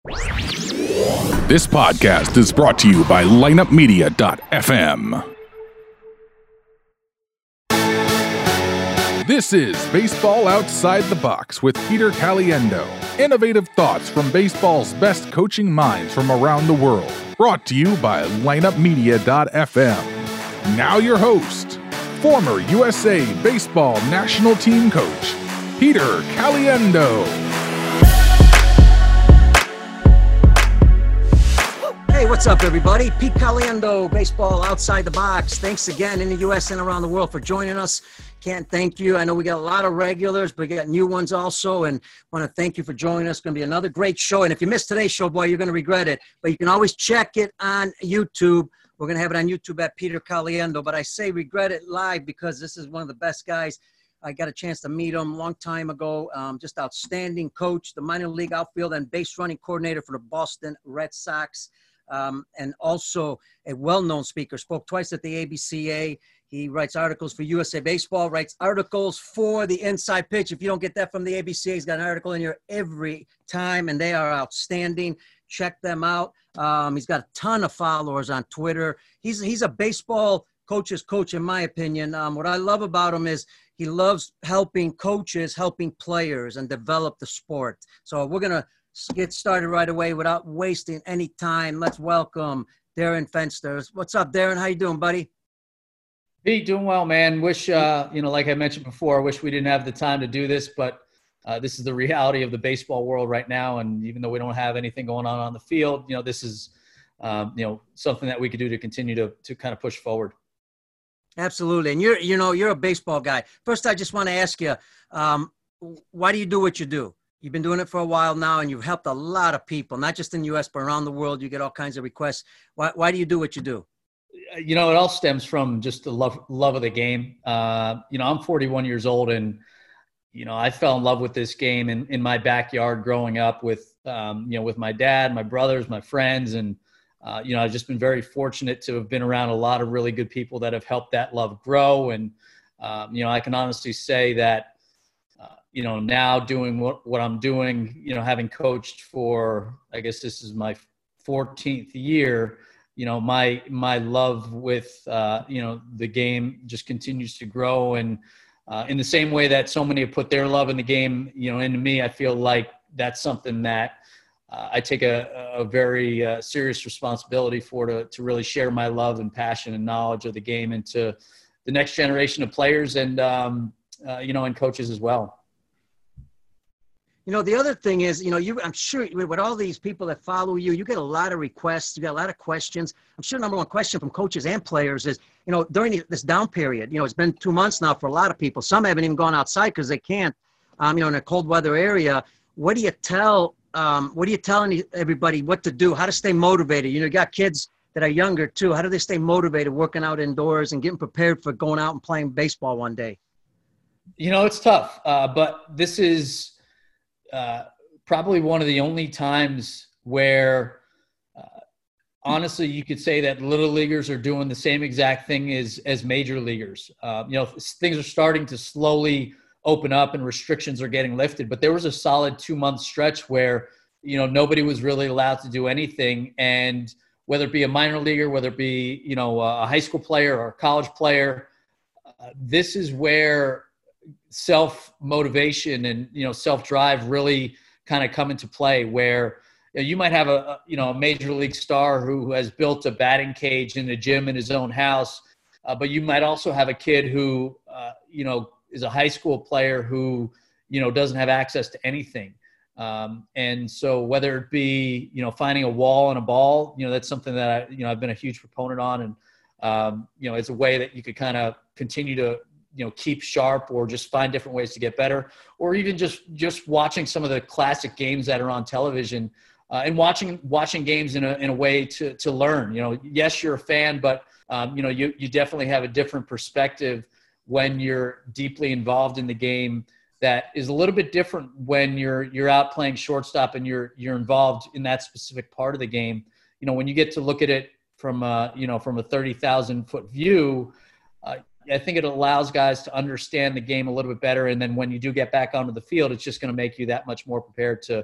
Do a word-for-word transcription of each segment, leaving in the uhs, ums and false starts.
This podcast is brought to you by lineup media dot f m. This is Baseball Outside the Box with Peter Caliendo. Innovative thoughts from baseball's best coaching minds from around the world. Brought to you by lineup media dot f m. Now your host, former U S A Baseball National Team Coach, Peter Caliendo. Hey, what's up, everybody? Pete Caliendo, Baseball Outside the Box. Thanks again in the U S and around the world for joining us. Can't thank you. I know we got a lot of regulars, but we got new ones also, and want to thank you for joining us. It's going to be another great show, and if you missed today's show, boy, you're going to regret it, but you can always check it on YouTube. We're going to have it on YouTube at Peter Caliendo, but I say regret it live because this is one of the best guys. I got a chance to meet him a long time ago. Um, just outstanding coach, the minor league outfield and base running coordinator for the Boston Red Sox. Um, and also a well-known speaker, spoke twice at the A B C A. He writes articles for U S A Baseball, writes articles for the Inside Pitch. If you don't get that from the A B C A, he's got an article in here every time, and they are outstanding. Check them out. Um, he's got a ton of followers on Twitter. He's, he's a baseball coach's coach, in my opinion. Um, what I love about him is he loves helping coaches, helping players, and develop the sport. So we're going to get started right away without wasting any time. Let's welcome Darren Fenster. What's up, Darren? How you doing, buddy? Pete, doing well, man. Wish, uh, you know, like I mentioned before, I wish we didn't have the time to do this, but uh, this is the reality of the baseball world right now. And even though we don't have anything going on on the field, you know, this is, um, you know, something that we could do to continue to to kind of push forward. Absolutely. And you're, you know, you're a baseball guy. First, I just want to ask you, um, why do you do what you do? You've been doing it for a while now, and you've helped a lot of people, not just in the U S, but around the world. You get all kinds of requests. Why, why do you do what you do? You know, it all stems from just the love, love of the game. Uh, you know, I'm forty-one years old, and, you know, I fell in love with this game in, in my backyard growing up with, um, you know, with my dad, my brothers, my friends. And, uh, you know, I've just been very fortunate to have been around a lot of really good people that have helped that love grow. And, um, you know, I can honestly say that, you know, now doing what, what I'm doing, you know, having coached for, I guess this is my fourteenth year, you know, my, my love with, uh, you know, the game just continues to grow. And uh, in the same way that so many have put their love in the game, you know, into me, I feel like that's something that uh, I take a, a very uh, serious responsibility for, to, to really share my love and passion and knowledge of the game into the next generation of players and, um, uh, you know, and coaches as well. You know, the other thing is, you know, you, I'm sure with all these people that follow you, you get a lot of requests. You get a lot of questions. I'm sure number one question from coaches and players is, you know, during this down period, you know, it's been two months now for a lot of people. Some haven't even gone outside because they can't, um, you know, in a cold weather area. What do you tell, um, what are you telling everybody what to do, how to stay motivated? You know, you got kids that are younger too. How do they stay motivated working out indoors and getting prepared for going out and playing baseball one day? You know, it's tough, uh, but this is, Uh, probably one of the only times where uh, honestly you could say that little leaguers are doing the same exact thing as as major leaguers. Uh, you know, things are starting to slowly open up and restrictions are getting lifted, but there was a solid two month stretch where, you know, nobody was really allowed to do anything. And whether it be a minor leaguer, whether it be, you know, a high school player or a college player, uh, this is where self-motivation and, you know, self-drive really kind of come into play, where you know, you might have a, you know, a major league star who has built a batting cage in the gym in his own house. Uh, but you might also have a kid who, uh, you know, is a high school player who, you know, doesn't have access to anything. Um, and so whether it be, you know, finding a wall and a ball, you know, that's something that I, you know, I've been a huge proponent on. And, um, you know, it's a way that you could kind of continue to, you know, keep sharp or just find different ways to get better, or even just, just watching some of the classic games that are on television uh, and watching, watching games in a, in a way to, to learn. You know, yes, you're a fan, but, um, you know, you, you definitely have a different perspective when you're deeply involved in the game. That is a little bit different when you're, you're out playing shortstop and you're, you're involved in that specific part of the game. You know, when you get to look at it from a, you know, from a thirty thousand foot view, uh, I think it allows guys to understand the game a little bit better. And then when you do get back onto the field, it's just going to make you that much more prepared to,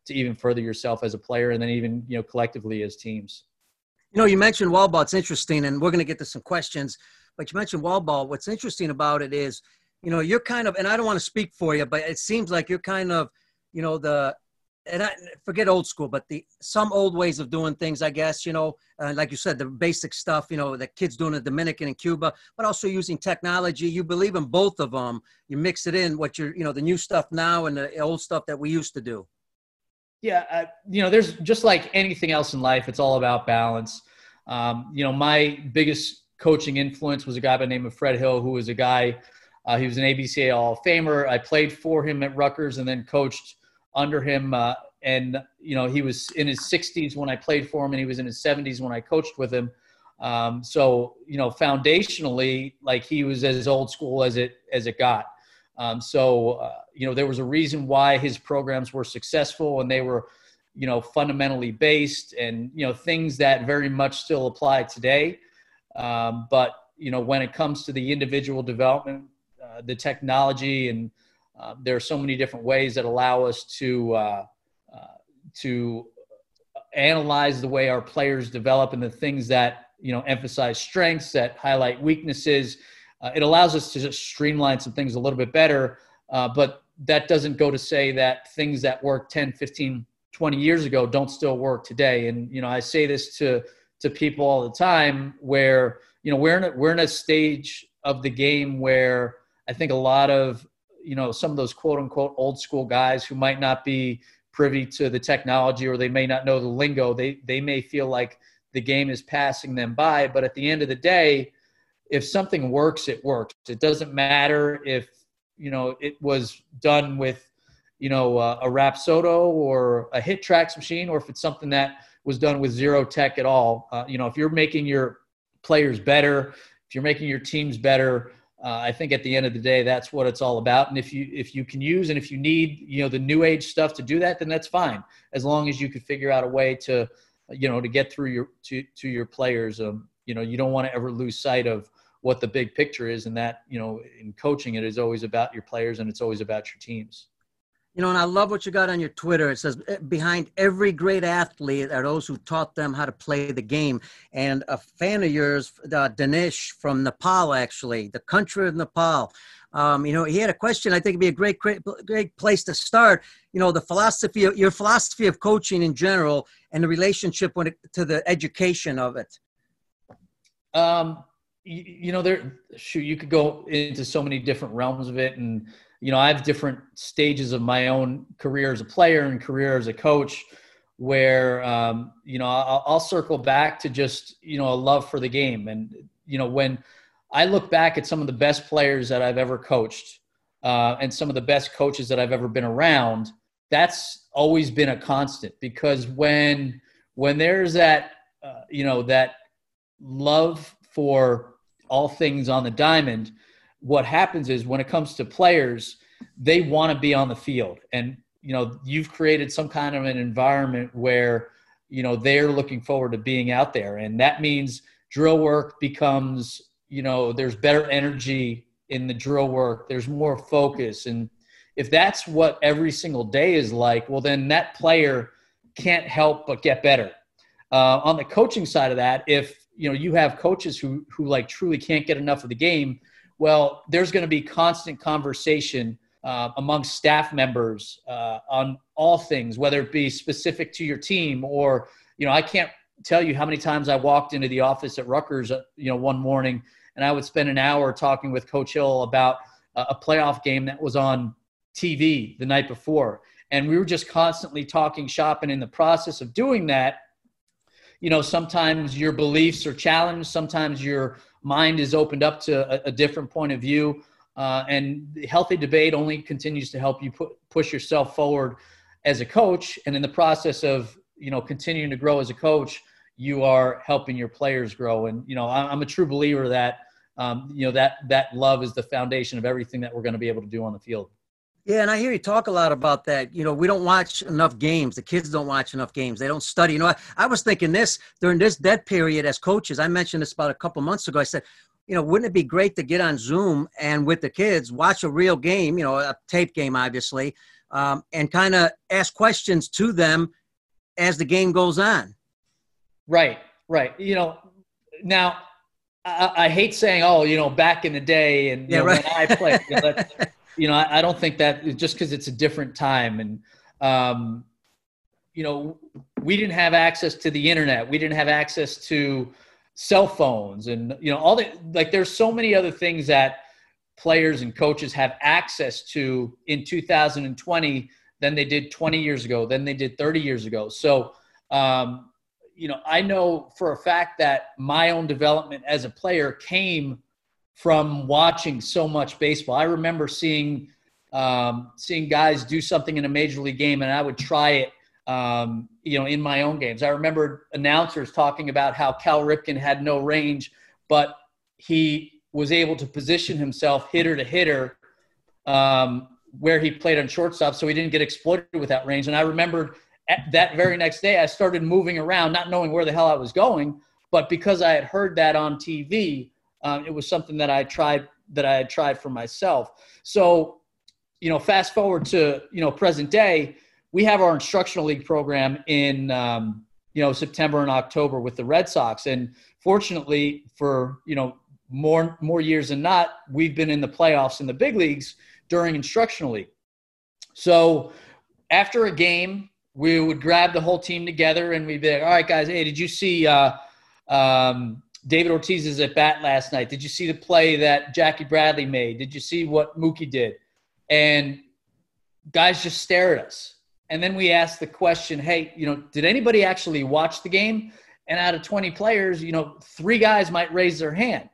to even further yourself as a player, and then even, you know, collectively as teams. You know, you mentioned wall ball. It's interesting, and we're going to get to some questions, but you mentioned wall ball. What's interesting about it is, you know, you're kind of, and I don't want to speak for you, but it seems like you're kind of, you know, the, and I forget old school, but the, some old ways of doing things, I guess, you know, uh, like you said, the basic stuff, you know, the kids doing in Dominican and Cuba, but also using technology. You believe in both of them. You mix it in what you're, you know, the new stuff now and the old stuff that we used to do. Yeah. Uh, you know, there's just like anything else in life, it's all about balance. Um, you know, my biggest coaching influence was a guy by the name of Fred Hill, who was a guy, uh, he was an A B C A Hall of Famer. I played for him at Rutgers and then coached under him. Uh, and, you know, he was in his sixties when I played for him, and he was in his seventies when I coached with him. Um, so, you know, foundationally, like, he was as old school as it, as it got. Um, so, uh, you know, there was a reason why his programs were successful, and they were, you know, fundamentally based, and, you know, things that very much still apply today. Um, but, you know, when it comes to the individual development, uh, the technology, and, Uh, there are so many different ways that allow us to uh, uh, to analyze the way our players develop, and the things that, you know, emphasize strengths, that highlight weaknesses. Uh, it allows us to just streamline some things a little bit better. Uh, but that doesn't go to say that things that worked ten, fifteen, twenty years ago don't still work today. And, you know, I say this to to people all the time, where, you know, we're in a, we're in a stage of the game where I think a lot of, you know, some of those quote unquote old school guys who might not be privy to the technology, or they may not know the lingo, they, they may feel like the game is passing them by. But at the end of the day, if something works, it works. It doesn't matter if, you know, it was done with, you know, uh, a Rapsodo or a Hit Tracks machine, or if it's something that was done with zero tech at all. Uh, you know, if you're making your players better, if you're making your teams better, Uh, I think at the end of the day, that's what it's all about. And if you if you can use, and if you need, you know, the new age stuff to do that, then that's fine, as long as you could figure out a way to, you know, to get through your to to your players. Um, you know, you don't want to ever lose sight of what the big picture is, and that, you know, in coaching, it is always about your players, and it's always about your teams. You know, and I love what you got on your Twitter. It says, behind every great athlete are those who taught them how to play the game. And a fan of yours, uh, Danish from Nepal, actually, the country of Nepal. Um, you know, he had a question. I think it'd be a great, great, great place to start. You know, the philosophy, of, your philosophy of coaching in general, and the relationship when it, to the education of it. Um, you, you know, there, shoot, you could go into so many different realms of it, and, you know, I have different stages of my own career as a player and career as a coach, where, um, you know, I'll, I'll circle back to just, you know, a love for the game. And, you know, when I look back at some of the best players that I've ever coached, uh, and some of the best coaches that I've ever been around, that's always been a constant, because when, when there's that, uh, you know, that love for all things on the diamond, what happens is, when it comes to players, they want to be on the field. And, you know, you've created some kind of an environment where, you know, they're looking forward to being out there. And that means drill work becomes, you know, there's better energy in the drill work. There's more focus. And if that's what every single day is like, well, then that player can't help but get better. Uh, on the coaching side of that, if, you know, you have coaches who, who like truly can't get enough of the game, well, there's going to be constant conversation uh, amongst staff members uh, on all things, whether it be specific to your team, or, you know, I can't tell you how many times I walked into the office at Rutgers, uh, you know, one morning, and I would spend an hour talking with Coach Hill about uh, a playoff game that was on T V the night before. And we were just constantly talking shop. And in the process of doing that, you know, sometimes your beliefs are challenged. Sometimes your mind is opened up to a, a different point of view. Uh, and healthy debate only continues to help you put, push yourself forward as a coach. And in the process of, you know, continuing to grow as a coach, you are helping your players grow. And, you know, I'm a true believer that, um, you know, that, that love is the foundation of everything that we're going to be able to do on the field. Yeah, and I hear you talk a lot about that. You know, we don't watch enough games. The kids don't watch enough games. They don't study. You know, I, I was thinking this during this dead period as coaches. I mentioned this about a couple months ago. I said, you know, wouldn't it be great to get on Zoom and with the kids, watch a real game, you know, a tape game, obviously, um, and kind of ask questions to them as the game goes on. Right, right. You know, now I, I hate saying, oh, you know, back in the day and you yeah, know, right. when I played, you know, that, you know I, I don't think that just because it's a different time and, um, you know, we didn't have access to the internet. We didn't have access to cell phones and, you know, all the, like, there's so many other things that players and coaches have access to in two thousand twenty than they did twenty years ago, than they did thirty years ago. So, um, you know, I know for a fact that my own development as a player came from watching so much baseball. I remember seeing, um, seeing guys do something in a major league game and I would try it, um, you know, in my own games. I remember announcers talking about how Cal Ripken had no range, but he was able to position himself hitter to hitter, um, where he played on shortstop, so he didn't get exploited with that range. And I remembered at that very next day, I started moving around, not knowing where the hell I was going, but because I had heard that on T V, um, it was something that I tried, that I had tried for myself. So, you know, fast forward to, you know, present day, we have our instructional league program in, um, you know, September and October with the Red Sox. And fortunately for, you know, more, more years than not, we've been in the playoffs in the big leagues during instructional league. So after a game, we would grab the whole team together and we'd be like, all right, guys, hey, did you see uh, um, David Ortiz's at bat last night? Did you see the play that Jackie Bradley made? Did you see what Mookie did? And guys just stare at us. And then we ask the question, hey, you know, did anybody actually watch the game? And out of twenty players, you know, three guys might raise their hand.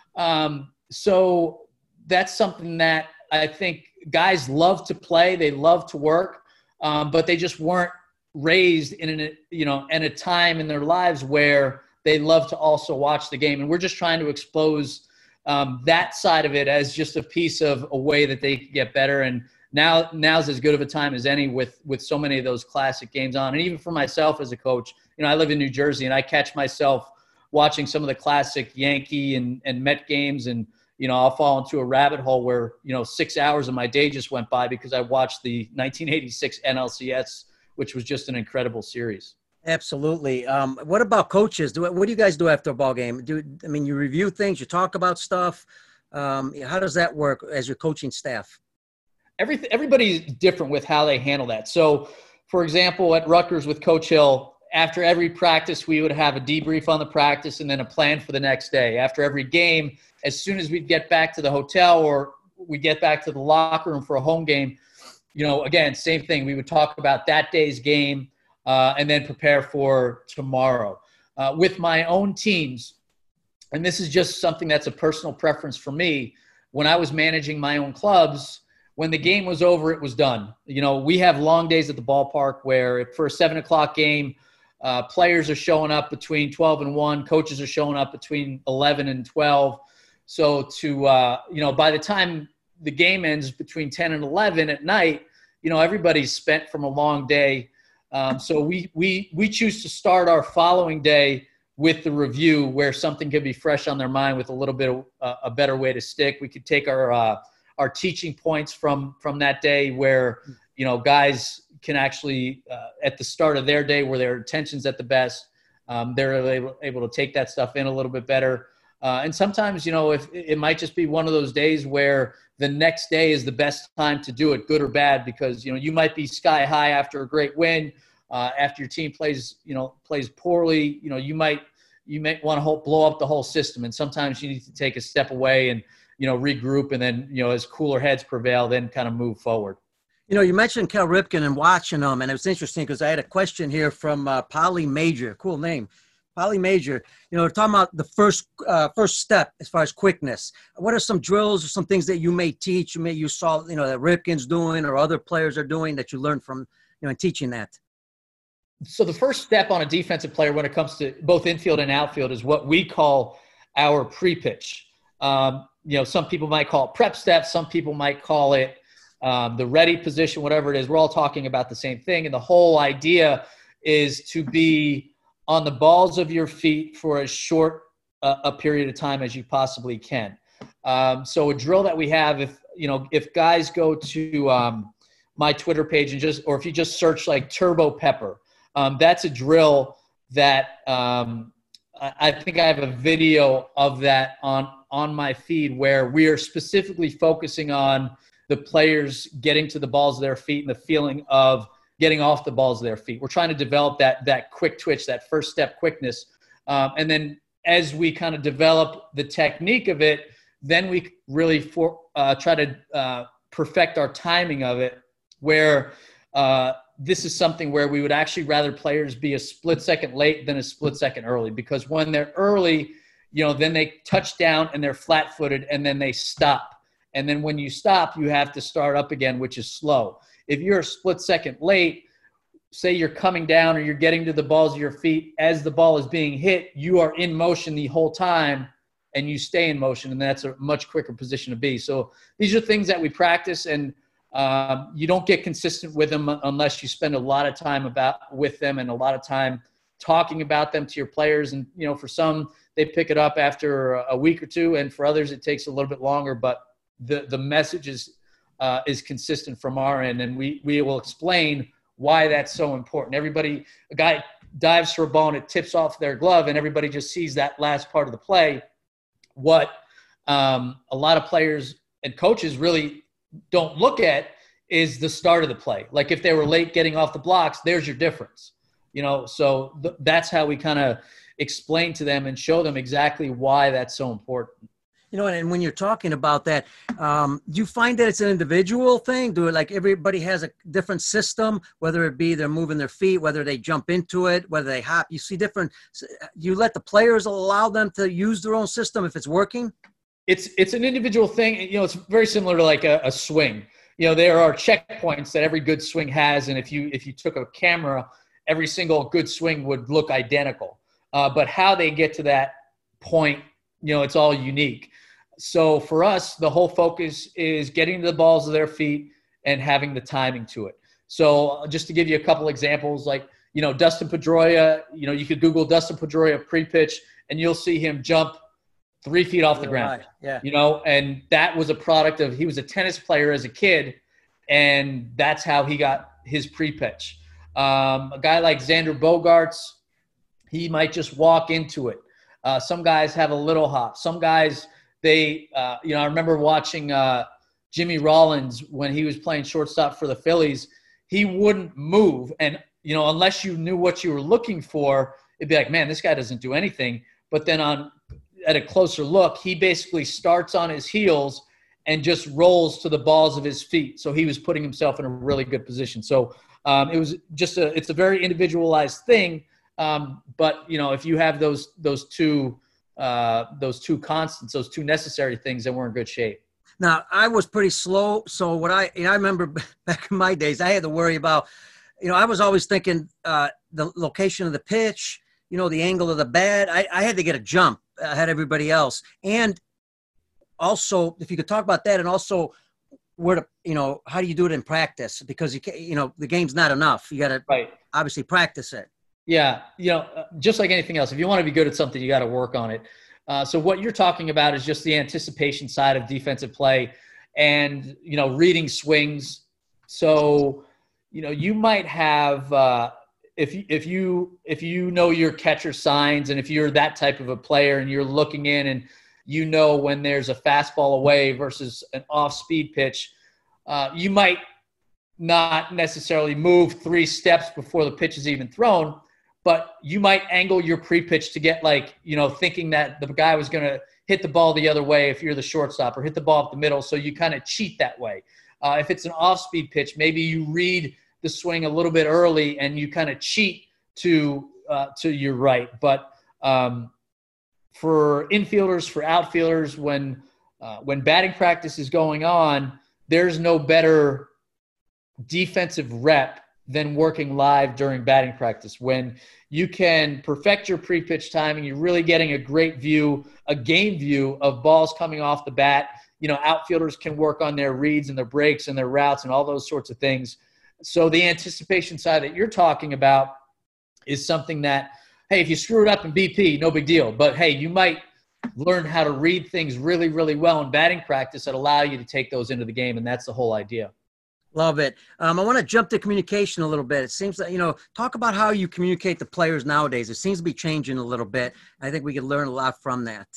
Um, so that's something that I think guys love to play. They love to work, um, but they just weren't raised in a, you know, in a time in their lives where they love to also watch the game. And we're just trying to expose um, that side of it as just a piece of a way that they can get better. And now, now's as good of a time as any with, with so many of those classic games on. And even for myself as a coach, you know, I live in New Jersey and I catch myself watching some of the classic Yankee and, and Met games, and, you know, I'll fall into a rabbit hole where, you know, six hours of my day just went by because I watched the nineteen eighty-six N L C S, which was just an incredible series. Absolutely. Um, what about coaches? Do what do you guys do after a ball game? Do I mean you review things, you talk about stuff? Um, how does that work as your coaching staff? Everything, everybody's different with how they handle that. So, for example, at Rutgers with Coach Hill, after every practice, we would have a debrief on the practice and then a plan for the next day. After every game, as soon as we'd get back to the hotel or we get back to the locker room for a home game, you know, again, same thing. We would talk about that day's game uh, and then prepare for tomorrow. Uh, with my own teams, and this is just something that's a personal preference for me, when I was managing my own clubs, when the game was over, it was done. You know, we have long days at the ballpark where if for a seven o'clock game, uh, players are showing up between twelve and one, coaches are showing up between eleven and twelve. So to, uh, you know, by the time the game ends between ten and eleven at night, you know, everybody's spent from a long day. Um, so we, we, we choose to start our following day with the review where something could be fresh on their mind with a little bit of uh, a better way to stick. We could take our, uh, our teaching points from, from that day where, you know, guys can actually, uh, at the start of their day where their attention's at the best, um, they're able, able to take that stuff in a little bit better. Uh, and sometimes, you know, if it might just be one of those days where the next day is the best time to do it, good or bad, because, you know, you might be sky high after a great win, uh, after your team plays, you know, plays poorly, you know, you might, you might want to blow up the whole system. And sometimes you need to take a step away and, you know, regroup, and then, you know, as cooler heads prevail, then kind of move forward. You know, you mentioned Cal Ripken and watching him, and it was interesting because I had a question here from uh, Polly Major. Cool name. Polly Major. You know, we're talking about the first uh, first step as far as quickness. What are some drills or some things that you may teach, you may you saw, you know, that Ripken's doing or other players are doing that you learned from, you know, in teaching that? So the first step on a defensive player when it comes to both infield and outfield is what we call our pre-pitch. Um, you know, some people might call it prep steps. Some people might call it um, the ready position, whatever it is. We're all talking about the same thing. And the whole idea is to be on the balls of your feet for as short uh, a period of time as you possibly can. Um, so a drill that we have, if, you know, if guys go to, um, my Twitter page and just, or if you just search like Turbo Pepper, um, that's a drill that um, I, I think I have a video of that on, on my feed where we are specifically focusing on the players getting to the balls of their feet and the feeling of getting off the balls of their feet. We're trying to develop that, that quick twitch, that first step quickness. Um, and then as we kind of develop the technique of it, then we really for, uh, try to uh, perfect our timing of it, where uh, this is something where we would actually rather players be a split second late than a split second early, because when they're early, you know, then they touch down and they're flat footed and then they stop. And then when you stop, you have to start up again, which is slow. If you're a split second late, say you're coming down or you're getting to the balls of your feet as the ball is being hit, you are in motion the whole time and you stay in motion, and that's a much quicker position to be. So these are things that we practice, and um, you don't get consistent with them unless you spend a lot of time about with them and a lot of time talking about them to your players. And, you know, for some, they pick it up after a week or two, and for others, it takes a little bit longer, but the, the message is, uh, is consistent from our end, and we, we will explain why that's so important. Everybody, a guy dives for a ball and it tips off their glove, and everybody just sees that last part of the play. What um, a lot of players and coaches really don't look at is the start of the play. Like if they were late getting off the blocks, there's your difference. You know, so th- that's how we kind of explain to them and show them exactly why that's so important. You know, and when you're talking about that, um, do you find that it's an individual thing? Do it like everybody has a different system, whether it be they're moving their feet, whether they jump into it, whether they hop? You see different. You let the players allow them to use their own system if it's working. It's it's an individual thing. You know, it's very similar to like a, a swing. You know, there are checkpoints that every good swing has, and if you if you took a camera, every single good swing would look identical. Uh, but how they get to that point, you know, it's all unique. So for us, the whole focus is getting to the balls of their feet and having the timing to it. So just to give you a couple examples, like, you know, Dustin Pedroia, you know, you could Google Dustin Pedroia pre-pitch and you'll see him jump three feet off the ground. Right. Yeah. You know, and that was a product of, he was a tennis player as a kid, and that's how he got his pre-pitch. Um, a guy like Xander Bogaerts, he might just walk into it. Uh, some guys have a little hop. Some guys, they, uh, you know, I remember watching uh, Jimmy Rollins when he was playing shortstop for the Phillies. He wouldn't move. And, you know, unless you knew what you were looking for, it'd be like, man, this guy doesn't do anything. But then on at a closer look, he basically starts on his heels and just rolls to the balls of his feet. So he was putting himself in a really good position. So um, it was just a, it's a very individualized thing. Um, but, you know, if you have those, those two, uh, those two constants, those two necessary things, then we're in good shape. Now, I was pretty slow. So what I, you know, I remember back in my days, I had to worry about, you know, I was always thinking uh, the location of the pitch, you know, the angle of the bat. I, I had to get a jump ahead of everybody else. And also, if you could talk about that, and also where to, you know, how do you do it in practice? Because you can't, you know, the game's not enough. You got to right. obviously practice it. Yeah. You know, just like anything else, if you want to be good at something, you got to work on it. Uh, so what you're talking about is just the anticipation side of defensive play and, you know, reading swings. So, you know, you might have, uh, if you, if you, if you know your catcher signs, and if you're that type of a player and you're looking in and you know when there's a fastball away versus an off-speed pitch, uh, you might not necessarily move three steps before the pitch is even thrown, but you might angle your pre-pitch to get, like, you know, thinking that the guy was going to hit the ball the other way if you're the shortstop, or hit the ball up the middle. So you kind of cheat that way. Uh, if it's an off-speed pitch, maybe you read the swing a little bit early and you kind of cheat to uh, to your right. But um, for infielders, for outfielders, when uh, when batting practice is going on, there's no better defensive rep than working live during batting practice. When you can perfect your pre-pitch timing, you're really getting a great view, a game view of balls coming off the bat. You know, outfielders can work on their reads and their breaks and their routes and all those sorts of things. So the anticipation side that you're talking about is something that, hey, if you screw it up in B P, no big deal. But, hey, you might learn how to read things really, really well in batting practice that allow you to take those into the game, and that's the whole idea. Love it. Um, I want to jump to communication a little bit. It seems that, you know, talk about how you communicate to players nowadays. It seems to be changing a little bit. I think we could learn a lot from that.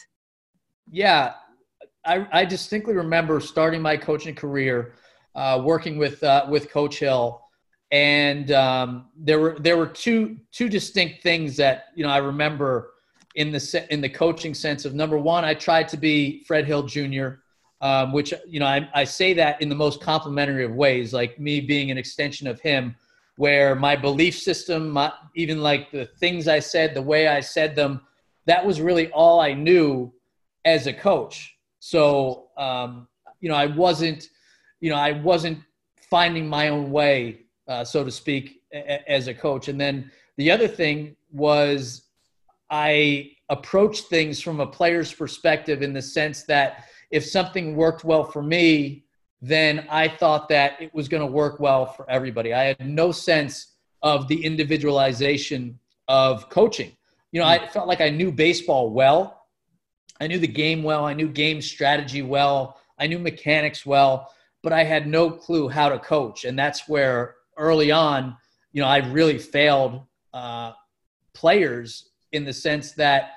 Yeah. I, I distinctly remember starting my coaching career, uh, working with, uh, with Coach Hill. And um, there were, there were two, two distinct things that, you know, I remember in the, in the coaching sense of, number one, I tried to be Fred Hill Junior, Um, which, you know, I, I say that in the most complimentary of ways, like me being an extension of him, where my belief system, my, even like the things I said, the way I said them, that was really all I knew as a coach. So, um, you know, I wasn't, you know, I wasn't finding my own way, uh, so to speak, a, as a coach. And then the other thing was I approached things from a player's perspective in the sense that if something worked well for me, then I thought that it was going to work well for everybody. I had no sense of the individualization of coaching. You know, I felt like I knew baseball well. I knew the game well. I knew game strategy well. I knew mechanics well, but I had no clue how to coach. And that's where early on, you know, I really failed uh, players in the sense that,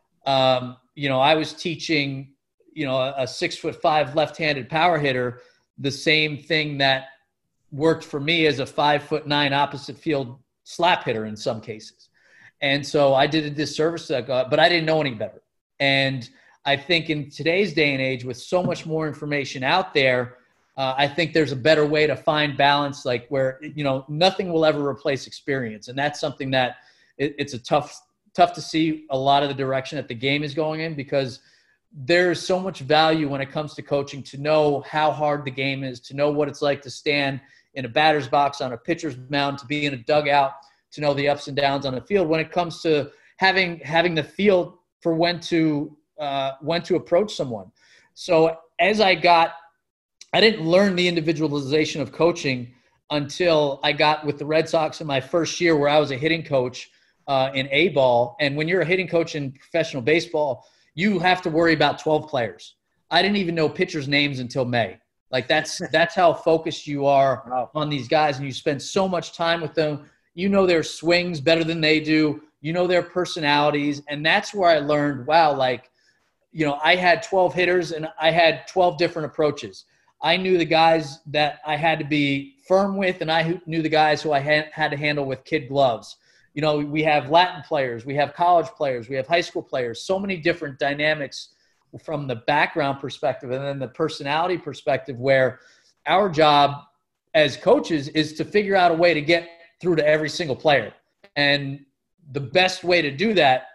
um, you know, I was teaching – you know, a six foot five left-handed power hitter, the same thing that worked for me as a five foot nine opposite field slap hitter in some cases. And so I did a disservice to that guy, but I didn't know any better. And I think in today's day and age, with so much more information out there, uh, I think there's a better way to find balance, like where, you know, nothing will ever replace experience. And that's something that it, it's a tough, tough to see a lot of the direction that the game is going in, because there's so much value when it comes to coaching to know how hard the game is, to know what it's like to stand in a batter's box, on a pitcher's mound, to be in a dugout, to know the ups and downs on the field when it comes to having, having the feel for when to, uh, when to approach someone. So as I got, I didn't learn the individualization of coaching until I got with the Red Sox in my first year, where I was a hitting coach uh, in A ball. And when you're a hitting coach in professional baseball, you have to worry about twelve players. I didn't even know pitchers' names until May. Like that's that's how focused you are wow. on these guys, and you spend so much time with them. You know their swings better than they do. You know their personalities, and that's where I learned, wow, like, you know, I had twelve hitters and I had twelve different approaches. I knew the guys that I had to be firm with, and I knew the guys who I had, had to handle with kid gloves. You know, we have Latin players, we have college players, we have high school players, so many different dynamics from the background perspective and then the personality perspective, where our job as coaches is to figure out a way to get through to every single player. And the best way to do that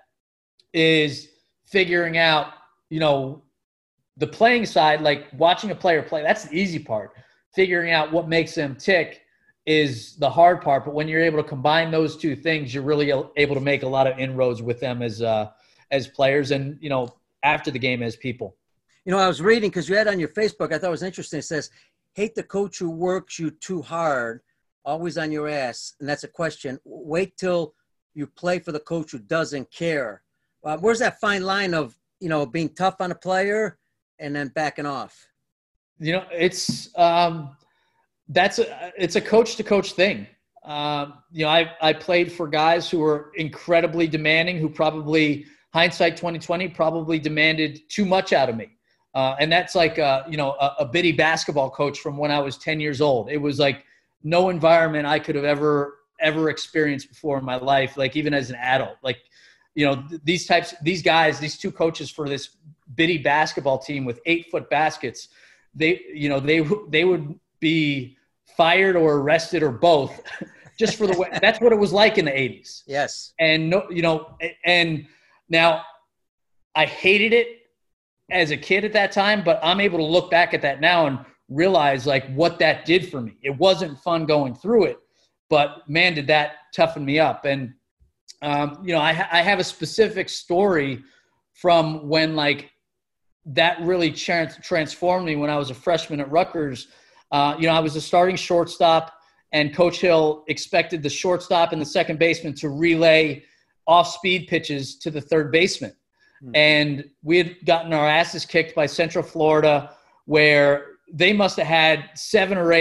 is figuring out, you know, the playing side, like watching a player play, that's the easy part. Figuring out what makes them tick is the hard part. But when you're able to combine those two things, you're really able to make a lot of inroads with them as uh, as players and, you know, after the game as people. You know, I was reading, because you had on your Facebook, I thought it was interesting. It says, hate the coach who works you too hard, always on your ass. And that's a question. Wait till you play for the coach who doesn't care. Uh, where's that fine line of, you know, being tough on a player and then backing off? You know, it's um, – That's a, it's a coach to coach thing. Um, you know, I, I played for guys who were incredibly demanding, who probably, hindsight twenty twenty, probably demanded too much out of me. Uh, and that's like, a, you know, a, a bitty basketball coach from when I was ten years old. It was like no environment I could have ever, ever experienced before in my life. Like even as an adult, like, you know, these types, these guys, these two coaches for this bitty basketball team with eight foot baskets, they, you know, they, they would be fired or arrested or both, just for the way. That's what it was like in the eighties. Yes. And no, you know, and now I hated it as a kid at that time, but I'm able to look back at that now and realize like what that did for me. It wasn't fun going through it, but man, did that toughen me up. And um, you know, I, I have a specific story from when like that really trans- transformed me when I was a freshman at Rutgers. Uh, you know, I was a starting shortstop, and Coach Hill expected the shortstop and the second baseman to relay off-speed pitches to the third baseman. Hmm. And we had gotten our asses kicked by Central Florida, where they must have had seven or eight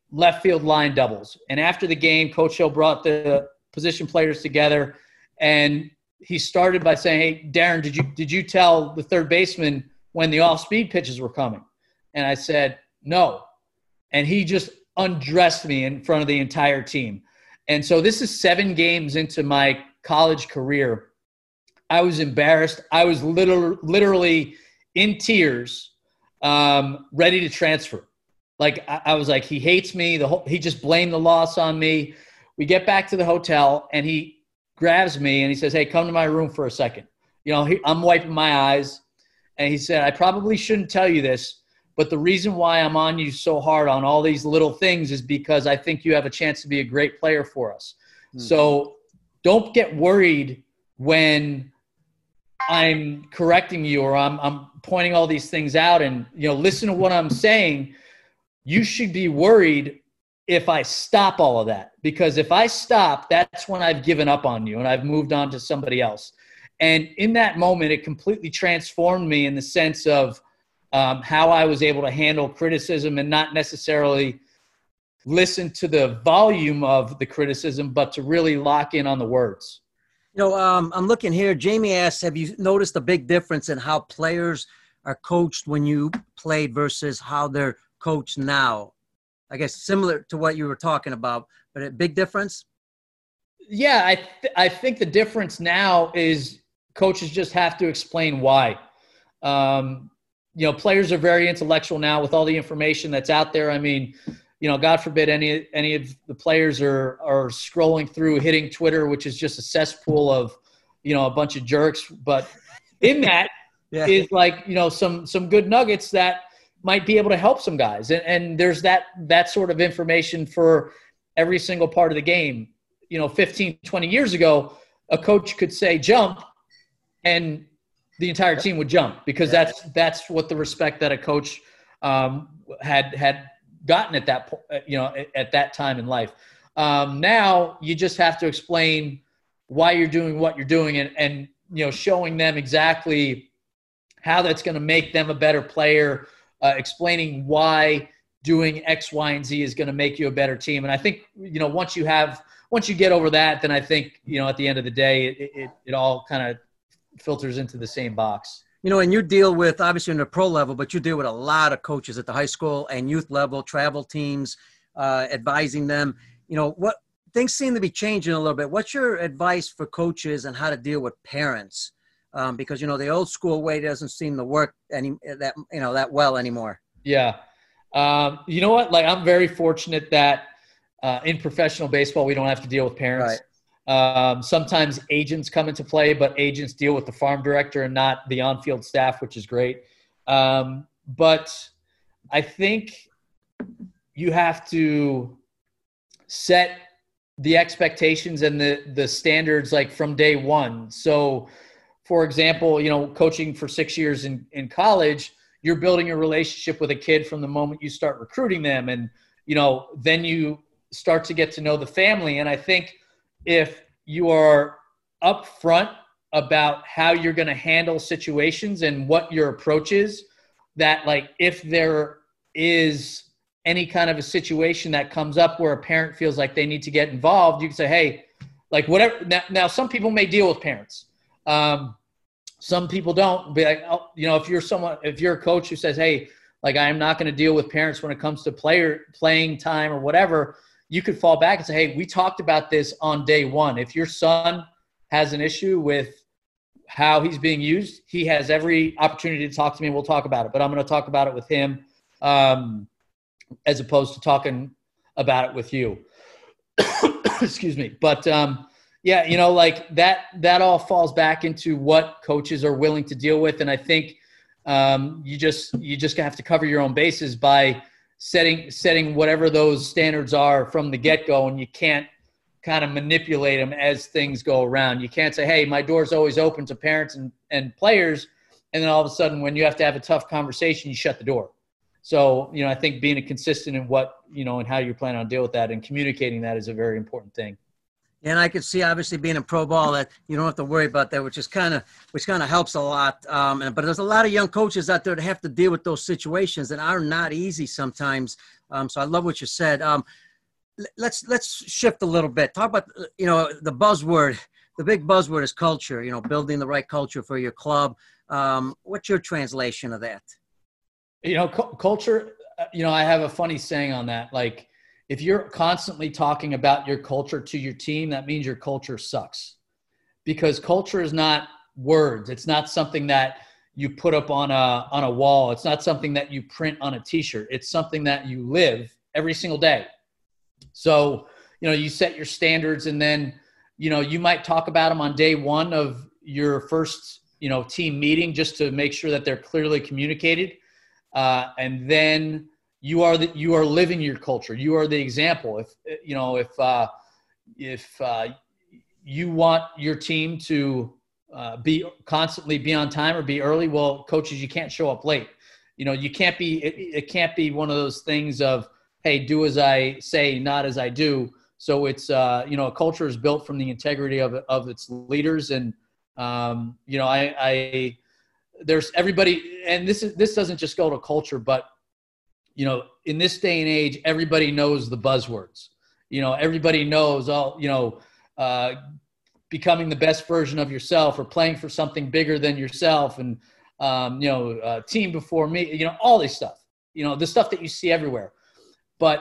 left field line doubles. And after the game, Coach Hill brought the position players together, and he started by saying, "Hey, Darren, did you did you tell the third baseman when the off-speed pitches were coming?" And I said, "No." And he just undressed me in front of the entire team. And so this is seven games into my college career. I was embarrassed. I was literally, literally in tears, um, ready to transfer. Like I, I was like, he hates me. The whole, he just blamed the loss on me. We get back to the hotel, and he grabs me and he says, "Hey, come to my room for a second." You know, he, I'm wiping my eyes, and he said, "I probably shouldn't tell you this, but the reason why I'm on you so hard on all these little things is because I think you have a chance to be a great player for us. Mm-hmm. So don't get worried when I'm correcting you or I'm, I'm pointing all these things out, and, you know, listen to what I'm saying. You should be worried if I stop all of that, because if I stop, that's when I've given up on you and I've moved on to somebody else." And in that moment, it completely transformed me in the sense of um, how I was able to handle criticism and not necessarily listen to the volume of the criticism, but to really lock in on the words. You know, um, I'm looking here. Jamie asks, have you noticed a big difference in how players are coached when you played versus how they're coached now? I guess similar to what you were talking about, but a big difference? Yeah, I th- I think the difference now is coaches just have to explain why. Um, you know, players are very intellectual now with all the information that's out there. I mean, you know, God forbid any any of the players are are scrolling through, hitting Twitter, which is just a cesspool of, you know, a bunch of jerks. But in that yeah. is like, you know, some some good nuggets that might be able to help some guys. And, and there's that that sort of information for every single part of the game. You know, fifteen, twenty years ago, a coach could say jump, and the entire team would jump because yeah. that's that's what the respect that a coach um, had had gotten at that point, you know, at, at that time in life. Um, now you just have to explain why you're doing what you're doing, and, and you know, showing them exactly how that's going to make them a better player, uh, explaining why doing X, Y, and Z is going to make you a better team. And I think, you know, once you have once you get over that, then I think, you know, at the end of the day, it it, it all kind of filters into the same box. You know, and you deal with, obviously in the pro level, but you deal with a lot of coaches at the high school and youth level, travel teams, uh, advising them. You know, what things seem to be changing a little bit. What's your advice for coaches and how to deal with parents? Um, because, you know, the old school way doesn't seem to work any that, you know, that well anymore. Yeah. Um, you know what? Like, I'm very fortunate that uh, in professional baseball, we don't have to deal with parents. Right. Um, sometimes agents come into play, but agents deal with the farm director and not the on-field staff, which is great. Um, but I think you have to set the expectations and the, the standards like from day one. So for example, you know, coaching for six years in, in college, you're building a relationship with a kid from the moment you start recruiting them. And, you know, then you start to get to know the family. And I think if you are upfront about how you're going to handle situations and what your approach is, that like if there is any kind of a situation that comes up where a parent feels like they need to get involved, you can say, hey, like whatever. Now, now some people may deal with parents. Um, some people don't. Be like, oh, you know, if you're someone, if you're a coach who says, hey, like I'm not going to deal with parents when it comes to player playing time or whatever, you could fall back and say, hey, we talked about this on day one. If your son has an issue with how he's being used, he has every opportunity to talk to me and we'll talk about it. But I'm going to talk about it with him um, as opposed to talking about it with you. Excuse me. But um, yeah, you know, like that, that all falls back into what coaches are willing to deal with. And I think um, you just, you just have to cover your own bases by setting setting whatever those standards are from the get-go, and you can't kind of manipulate them as things go around. You can't say, hey, my door's always open to parents and, and players, and then all of a sudden when you have to have a tough conversation, you shut the door. So, you know, I think being consistent in what, you know, and how you're planning on dealing with that and communicating that is a very important thing. And I could see, obviously, being in pro ball that you don't have to worry about that, which is kind of which kind of helps a lot. Um, and, but there's a lot of young coaches out there that have to deal with those situations that are not easy sometimes. Um, so I love what you said. Um, let's let's shift a little bit. Talk about you know the buzzword. The big buzzword is culture. You know, building the right culture for your club. Um, what's your translation of that? You know, cu- culture. You know, I have a funny saying on that, like. If you're constantly talking about your culture to your team, that means your culture sucks, because culture is not words. It's not something that you put up on a, on a wall. It's not something that you print on a t-shirt. It's something that you live every single day. So, you know, you set your standards, and then, you know, you might talk about them on day one of your first, you know, team meeting, just to make sure that they're clearly communicated. Uh, and then, You are the, you are living your culture. You are the example. If you know if uh, if uh, you want your team to uh, be constantly be on time or be early, well, coaches, you can't show up late. You know, you can't be. It, it can't be one of those things of, hey, do as I say, not as I do. So it's uh, you know, a culture is built from the integrity of of its leaders, and um, you know, I, I there's everybody, and this is this doesn't just go to culture, but you know, in this day and age, everybody knows the buzzwords. You know, everybody knows all, you know, uh, becoming the best version of yourself, or playing for something bigger than yourself, and, um, you know, uh, team before me, you know, all this stuff, you know, the stuff that you see everywhere. But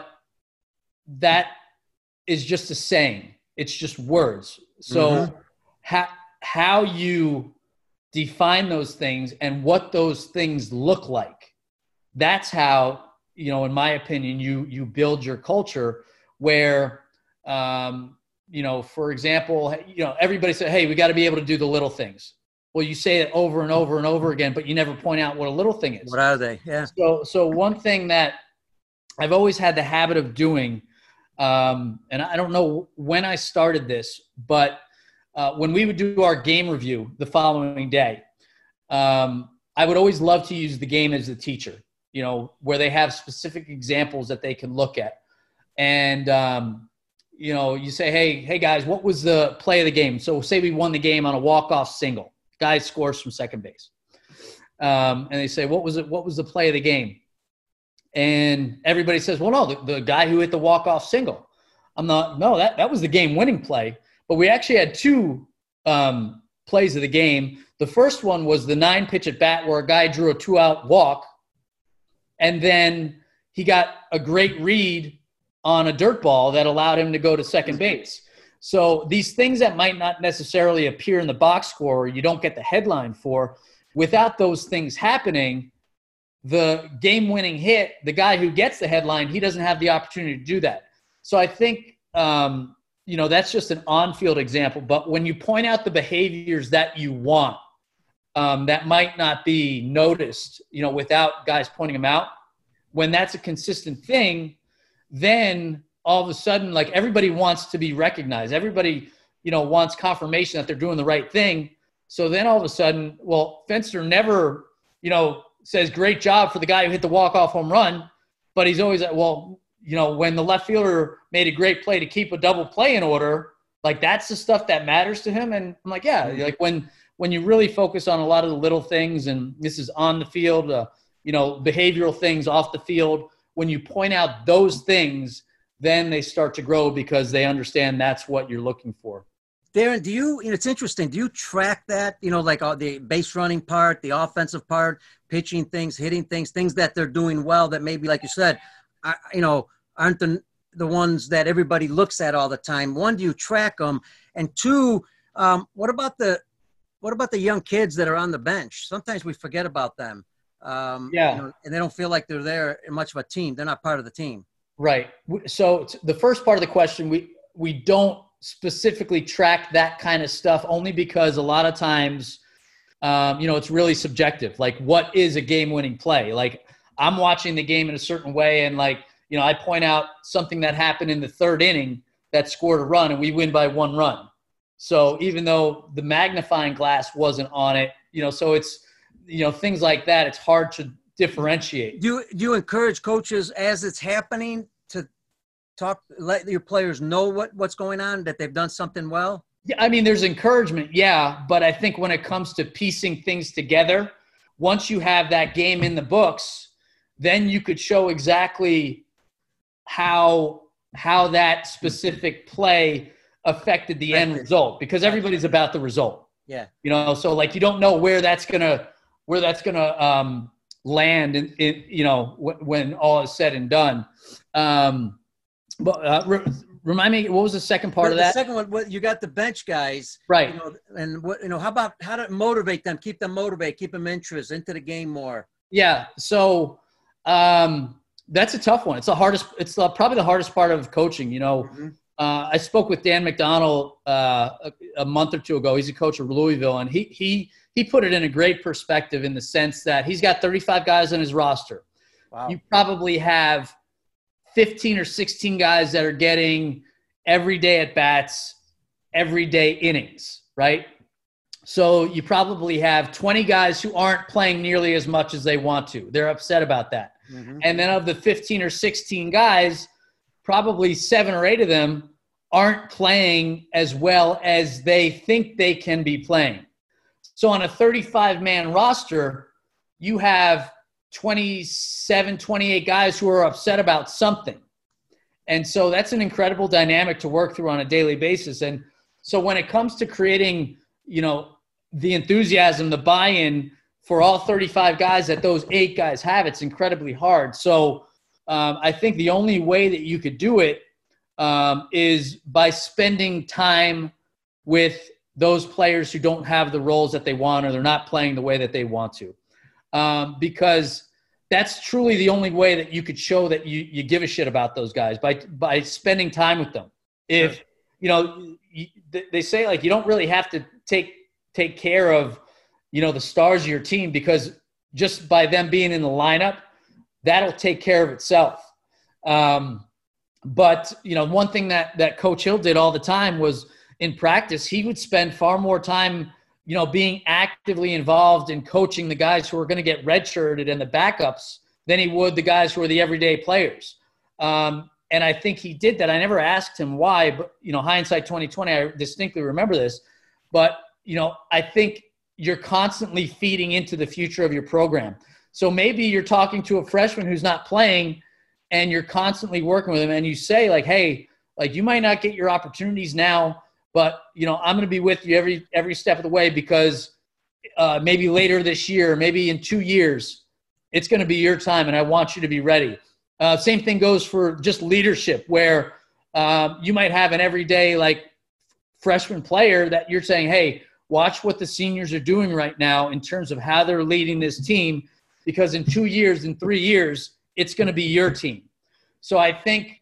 that is just a saying. It's just words. So mm-hmm. how, how you define those things and what those things look like, that's how, you know, in my opinion, you you build your culture where, um, you know, for example, you know, everybody said, hey, we got to be able to do the little things. Well, you say it over and over and over again, but you never point out what a little thing is. What are they? Yeah. So, so one thing that I've always had the habit of doing, um, and I don't know when I started this, but uh, when we would do our game review the following day, um, I would always love to use the game as the teacher. You know, where they have specific examples that they can look at. And, um, you know, you say, hey, hey guys, what was the play of the game? So say we won the game on a walk-off single. Guy scores from second base. Um, and they say, what was it? What was the play of the game? And everybody says, well, no, the, the guy who hit the walk-off single. I'm not, no, that, that was the game-winning play. But we actually had two um, plays of the game. The first one was the nine-pitch at bat where a guy drew a two-out walk, and then he got a great read on a dirt ball that allowed him to go to second base. So these things that might not necessarily appear in the box score, or you don't get the headline for, without those things happening, the game-winning hit, the guy who gets the headline, he doesn't have the opportunity to do that. So I think, um, you know, that's just an on-field example. But when you point out the behaviors that you want, Um, that might not be noticed, you know, without guys pointing them out. When that's a consistent thing, then all of a sudden, like, everybody wants to be recognized. Everybody, you know, wants confirmation that they're doing the right thing. So then all of a sudden, well, Fenster never, you know, says great job for the guy who hit the walk-off home run, but he's always, well, you know, when the left fielder made a great play to keep a double play in order, like, that's the stuff that matters to him. And I'm like, yeah, like when – when you really focus on a lot of the little things, and this is on the field, uh, you know, behavioral things off the field, when you point out those things, then they start to grow because they understand that's what you're looking for. Darren, do you, you know, it's interesting. Do you track that, you know, like uh, the base running part, the offensive part, pitching things, hitting things, things that they're doing well that maybe, like you said, I, you know, aren't the, the ones that everybody looks at all the time? One, do you track them? And two, um, what about the, What about the young kids that are on the bench? Sometimes we forget about them. Um, yeah. You know, and they don't feel like they're there in much of a team. They're not part of the team. Right. So the first part of the question, we, we don't specifically track that kind of stuff, only because a lot of times, um, you know, it's really subjective. Like, what is a game-winning play? Like, I'm watching the game in a certain way, and, like, you know, I point out something that happened in the third inning that scored a run, and we win by one run. So even though the magnifying glass wasn't on it, you know, so it's, you know, things like that, it's hard to differentiate. Do you, do you encourage coaches as it's happening to talk, let your players know what, what's going on, that they've done something well? Yeah, I mean, there's encouragement, yeah, but I think when it comes to piecing things together, once you have that game in the books, then you could show exactly how how that specific play affected the end result, because everybody's about the result. Yeah. You know, so like you don't know where that's gonna where that's gonna um, land, in, in you know w- when all is said and done. Um, but uh, re- remind me, what was the second part But of the that? second one, what you got the bench guys, Right? You know, and what you know, how about how to motivate them, keep them motivated, keep them interested into the game more. Yeah. So um, that's a tough one. It's the hardest. It's the, probably the hardest part of coaching. You know, mm-hmm. uh, I spoke with Dan McDonald uh, a, a month or two ago. He's a coach of Louisville, and he he he put it in a great perspective in the sense that he's got thirty-five guys on his roster. Wow. You probably have fifteen or sixteen guys that are getting everyday at bats, everyday innings, right? So you probably have twenty guys who aren't playing nearly as much as they want to. They're upset about that. Mm-hmm. And then of the fifteen or sixteen guys, probably seven or eight of them aren't playing as well as they think they can be playing. So on a thirty-five man roster, you have twenty-seven, twenty-eight guys who are upset about something. And so that's an incredible dynamic to work through on a daily basis. And so when it comes to creating, you know, the enthusiasm, the buy-in for all thirty-five guys that those eight guys have, it's incredibly hard. So um, I think the only way that you could do it um, is by spending time with those players who don't have the roles that they want, or they're not playing the way that they want to. Um, because that's truly the only way that you could show that you, you give a shit about those guys, by, by spending time with them. If, sure. you know, you, they say like, you don't really have to take, take care of, you know, the stars of your team, because just by them being in the lineup, that'll take care of itself. Um, but, you know, one thing that, that Coach Hill did all the time was in practice, he would spend far more time, you know, being actively involved in coaching the guys who are going to get redshirted and the backups than he would the guys who are the everyday players. Um, and I think he did that. I never asked him why, but, you know, hindsight twenty twenty, I distinctly remember this. But, you know, I think you're constantly feeding into the future of your program. So maybe you're talking to a freshman who's not playing and you're constantly working with him, and you say like, hey, like you might not get your opportunities now, but, you know, I'm going to be with you every every step of the way, because uh, maybe later this year, maybe in two years, it's going to be your time, and I want you to be ready. Uh, same thing goes for just leadership, where um, you might have an everyday like freshman player that you're saying, hey, watch what the seniors are doing right now in terms of how they're leading this team, because in two years, in three years, it's going to be your team. So I think,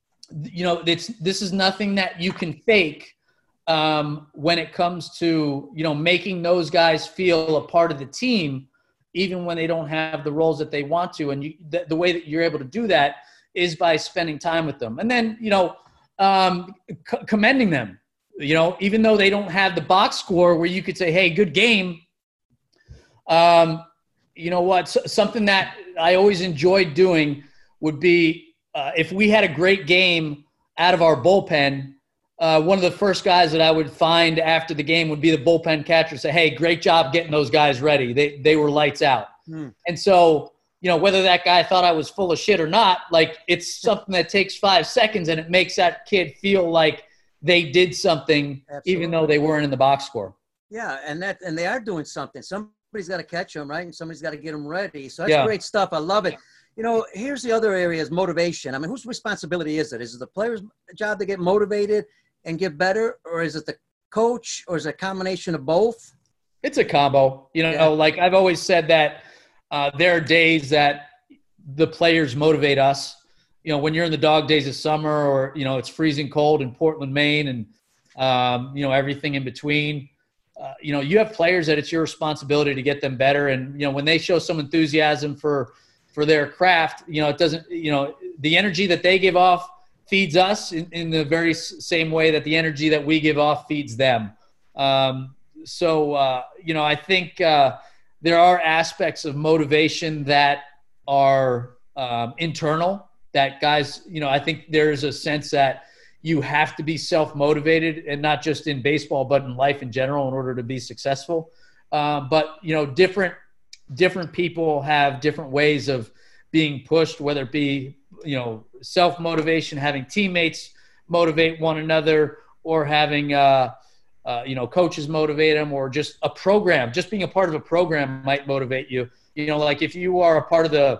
you know, it's, this is nothing that you can fake um, when it comes to, you know, making those guys feel a part of the team, even when they don't have the roles that they want to. And you, the, the way that you're able to do that is by spending time with them. And then, you know, um, c- commending them, you know, even though they don't have the box score where you could say, hey, good game. Um, you know what, S- something that I always enjoyed doing would be uh, if we had a great game out of our bullpen, uh, one of the first guys that I would find after the game would be the bullpen catcher, say, hey, great job getting those guys ready. They they were lights out. Hmm. And so, you know, whether that guy thought I was full of shit or not, like it's something that takes five seconds and it makes that kid feel like they did something. Absolutely. Even though they weren't in the box score. Yeah, and that and they are doing something. Somebody's got to catch them, right? And somebody's got to get them ready. So that's yeah. great stuff. I love it. You know, here's the other area is motivation. I mean, whose responsibility is it? Is it the player's job to get motivated and get better, or is it the coach, or is it a combination of both? It's a combo. You know, yeah. like I've always said that uh, there are days that the players motivate us. You know, when you're in the dog days of summer, or, you know, it's freezing cold in Portland, Maine, and, um, you know, everything in between, uh, you know, you have players that it's your responsibility to get them better. And, you know, when they show some enthusiasm for, for their craft, you know, it doesn't, you know, the energy that they give off feeds us in, in the very same way that the energy that we give off feeds them. Um, so, uh, you know, I think uh, there are aspects of motivation that are um, internal. that guys, you know, I think there's a sense that you have to be self-motivated, and not just in baseball, but in life in general, in order to be successful. Uh, but, you know, different different people have different ways of being pushed, whether it be, you know, self-motivation, having teammates motivate one another, or having, uh, uh, you know, coaches motivate them, or just a program. Just being a part of a program might motivate you. You know, like if you are a part of the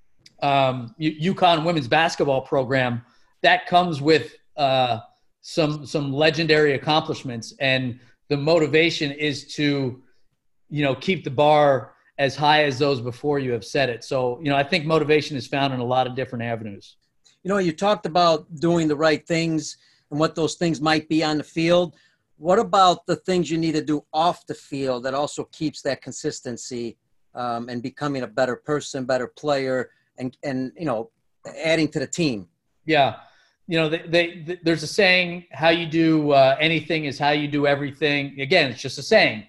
um, UConn women's basketball program, that comes with uh, some some legendary accomplishments, and the motivation is to, you know, keep the bar as high as those before you have set it. So, you know, I think motivation is found in a lot of different avenues. You know, you talked about doing the right things and what those things might be on the field. What about the things you need to do off the field that also keeps that consistency um, and becoming a better person, better player, and, and, you know, adding to the team? Yeah. You know, they, they, there's a saying, how you do uh, anything is how you do everything. Again, it's just a saying.